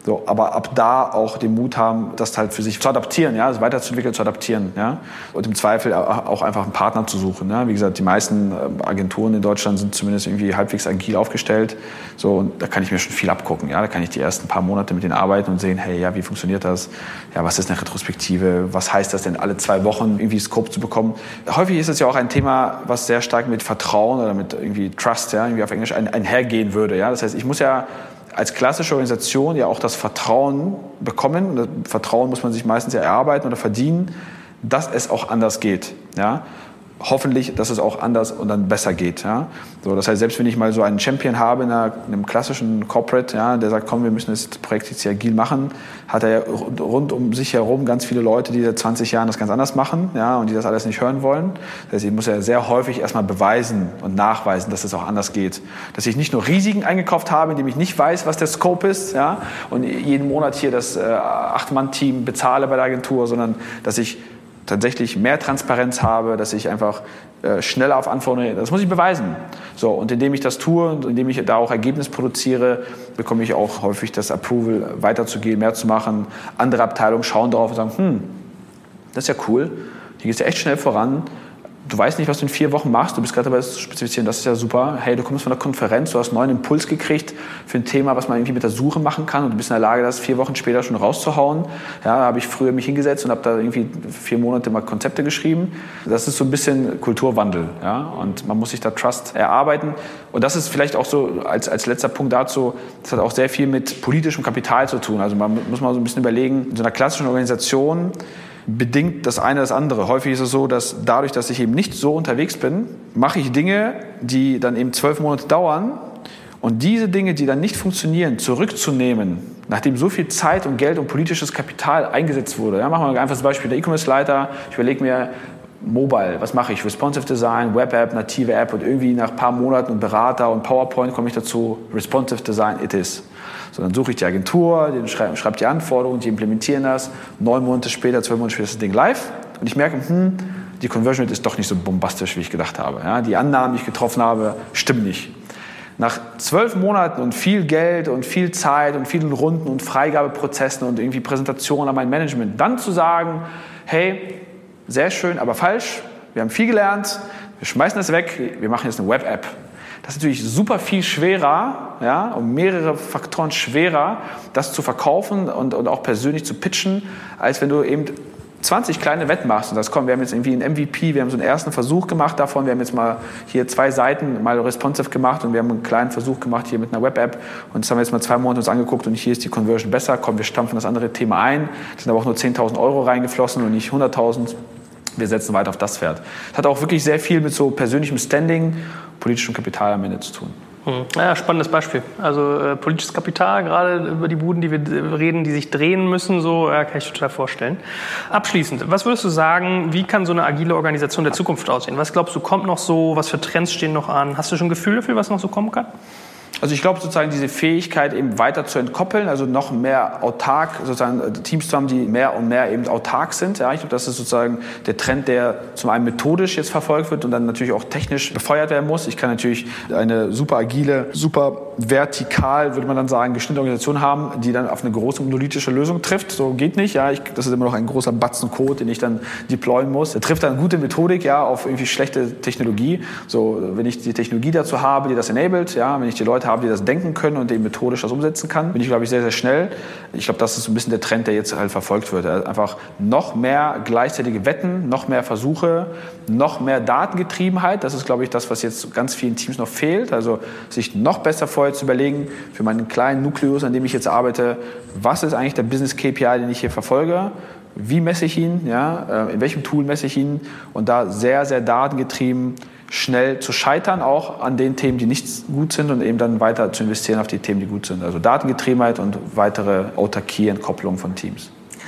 So, aber ab da auch den Mut haben, das halt für sich zu adaptieren, ja, also weiterzuentwickeln, zu adaptieren, ja, und im Zweifel auch einfach einen Partner zu suchen. Ja. Wie gesagt, die meisten Agenturen in Deutschland sind zumindest irgendwie halbwegs agil aufgestellt. So, und da kann ich mir schon viel abgucken. Ja, da kann ich die ersten paar Monate mit denen arbeiten und sehen, hey, ja, wie funktioniert das? Ja, was ist eine Retrospektive? Was heißt das denn, alle zwei Wochen irgendwie Scope zu bekommen? Häufig ist es ja auch ein Thema, was sehr stark mit Vertrauen oder mit irgendwie Trust, ja, irgendwie auf Englisch ein, einhergehen würde. Ja, das heißt, ich muss ja als klassische Organisation ja auch das Vertrauen bekommen, und das Vertrauen muss man sich meistens ja erarbeiten oder verdienen, dass es auch anders geht. Ja? Hoffentlich, dass es auch anders und dann besser geht. Ja? So, das heißt, selbst wenn ich mal so einen Champion habe in, einer, in einem klassischen Corporate, ja, der sagt, komm, wir müssen das Projekt jetzt hier agil machen, hat er ja rund um sich herum ganz viele Leute, die seit zwanzig Jahren das ganz anders machen, ja, und die das alles nicht hören wollen. Das heißt, ich muss ja sehr häufig erstmal beweisen und nachweisen, dass es auch anders geht. Dass ich nicht nur Risiken eingekauft habe, indem ich nicht weiß, was der Scope ist, ja, und jeden Monat hier das äh, Acht-Mann-Team bezahle bei der Agentur, sondern dass ich tatsächlich mehr Transparenz habe, dass ich einfach äh, schneller auf Anforderungen, das muss ich beweisen. So, und indem ich das tue und indem ich da auch Ergebnis produziere, bekomme ich auch häufig das Approval, weiterzugehen, mehr zu machen. Andere Abteilungen schauen darauf und sagen, hm, das ist ja cool, hier geht es ja echt schnell voran. Du weißt nicht, was du in vier Wochen machst, du bist gerade dabei, das zu spezifizieren, das ist ja super. Hey, du kommst von der Konferenz, du hast einen neuen Impuls gekriegt für ein Thema, was man irgendwie mit der Suche machen kann, und du bist in der Lage, das vier Wochen später schon rauszuhauen. Ja, da habe ich früher mich hingesetzt und habe da irgendwie vier Monate mal Konzepte geschrieben. Das ist so ein bisschen Kulturwandel, ja, und man muss sich da Trust erarbeiten. Und das ist vielleicht auch so als, als letzter Punkt dazu, das hat auch sehr viel mit politischem Kapital zu tun. Also man muss mal so ein bisschen überlegen, in so einer klassischen Organisation bedingt das eine das andere. Häufig ist es so, dass dadurch, dass ich eben nicht so unterwegs bin, mache ich Dinge, die dann eben zwölf Monate dauern, und diese Dinge, die dann nicht funktionieren, zurückzunehmen, nachdem so viel Zeit und Geld und politisches Kapital eingesetzt wurde. Ja, machen wir einfach das Beispiel, der E-Commerce-Leiter, ich überlege mir, Mobile, was mache ich? Responsive Design, Web-App, native App, und irgendwie nach ein paar Monaten und Berater und PowerPoint komme ich dazu, Responsive Design, it is. So, dann suche ich die Agentur, die schreibt, schreibt die Anforderungen, die implementieren das. Neun Monate später, zwölf Monate später ist das Ding live. Und ich merke, hm, die Conversion Rate ist doch nicht so bombastisch, wie ich gedacht habe. Ja, die Annahmen, die ich getroffen habe, stimmen nicht. Nach zwölf Monaten und viel Geld und viel Zeit und vielen Runden und Freigabeprozessen und irgendwie Präsentationen an mein Management, dann zu sagen, hey, sehr schön, aber falsch, wir haben viel gelernt, wir schmeißen das weg, wir machen jetzt eine Web-App. Das ist natürlich super viel schwerer, ja, um mehrere Faktoren schwerer, das zu verkaufen und, und auch persönlich zu pitchen, als wenn du eben zwanzig kleine Wetten machst und sagst, komm, wir haben jetzt irgendwie einen M V P, wir haben so einen ersten Versuch gemacht davon, wir haben jetzt mal hier zwei Seiten mal responsive gemacht und wir haben einen kleinen Versuch gemacht hier mit einer Web-App, und das haben wir jetzt mal zwei Monate uns angeguckt und hier ist die Conversion besser, komm, wir stampfen das andere Thema ein, da sind aber auch nur zehntausend Euro reingeflossen und nicht hunderttausend. Wir setzen weiter auf das Pferd. Das hat auch wirklich sehr viel mit so persönlichem Standing, politischem Kapital am Ende zu tun. Hm. Ja, spannendes Beispiel. Also äh, politisches Kapital, gerade über die Buden, die wir reden, die sich drehen müssen, so äh, kann ich total vorstellen. Abschließend, was würdest du sagen, wie kann so eine agile Organisation der Zukunft aussehen? Was glaubst du, kommt noch so? Was für Trends stehen noch an? Hast du schon ein Gefühl dafür, was noch so kommen kann? Also ich glaube sozusagen diese Fähigkeit eben weiter zu entkoppeln, also noch mehr autark, sozusagen Teams zu haben, die mehr und mehr eben autark sind. Ja, ich glaube, das ist sozusagen der Trend, der zum einen methodisch jetzt verfolgt wird und dann natürlich auch technisch befeuert werden muss. Ich kann natürlich eine super agile, super vertikal, würde man dann sagen, geschnittene Organisation haben, die dann auf eine große monolithische Lösung trifft. So geht nicht. Ja, ich, das ist immer noch ein großer Batzen Code, den ich dann deployen muss. Der trifft dann gute Methodik, ja, auf irgendwie schlechte Technologie. So, wenn ich die Technologie dazu habe, die das enabled, ja, wenn ich die Leute habe, die das denken können und eben methodisch das umsetzen kann, bin ich, glaube ich, sehr, sehr schnell. Ich glaube, das ist so ein bisschen der Trend, der jetzt halt verfolgt wird. Einfach noch mehr gleichzeitige Wetten, noch mehr Versuche, noch mehr Datengetriebenheit. Das ist, glaube ich, das, was jetzt ganz vielen Teams noch fehlt. Also sich noch besser vorher zu überlegen, für meinen kleinen Nukleus, an dem ich jetzt arbeite, was ist eigentlich der Business K P I, den ich hier verfolge? Wie messe ich ihn? Ja? In welchem Tool messe ich ihn? Und da sehr, sehr datengetrieben schnell zu scheitern, auch an den Themen, die nicht gut sind, und eben dann weiter zu investieren auf die Themen, die gut sind. Also Datengetriebenheit und weitere Autarkie, Entkopplung von Teams.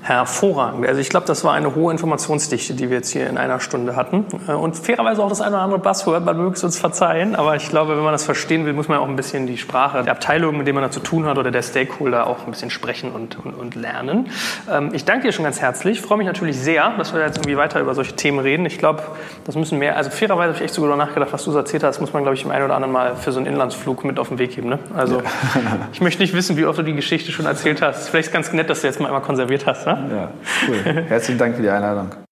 Hervorragend. Also ich glaube, das war eine hohe Informationsdichte, die wir jetzt hier in einer Stunde hatten. Und fairerweise auch das eine oder andere Buzzword, man möge es uns verzeihen. Aber ich glaube, wenn man das verstehen will, muss man auch ein bisschen die Sprache der Abteilung, mit der man da zu tun hat, oder der Stakeholder auch ein bisschen sprechen und, und, und lernen. Ähm, ich danke dir schon ganz herzlich. Ich freue mich natürlich sehr, dass wir jetzt irgendwie weiter über solche Themen reden. Ich glaube, das müssen mehr, also fairerweise habe ich echt sogar darüber nachgedacht, was du so erzählt hast, muss man, glaube ich, im einen oder anderen Mal für so einen Inlandsflug mit auf den Weg geben. Ne? Also ich möchte nicht wissen, wie oft du die Geschichte schon erzählt hast. Vielleicht ist ganz nett, dass du jetzt mal einmal konserviert hast. Ne? Ja, cool. Herzlichen Dank für die Einladung.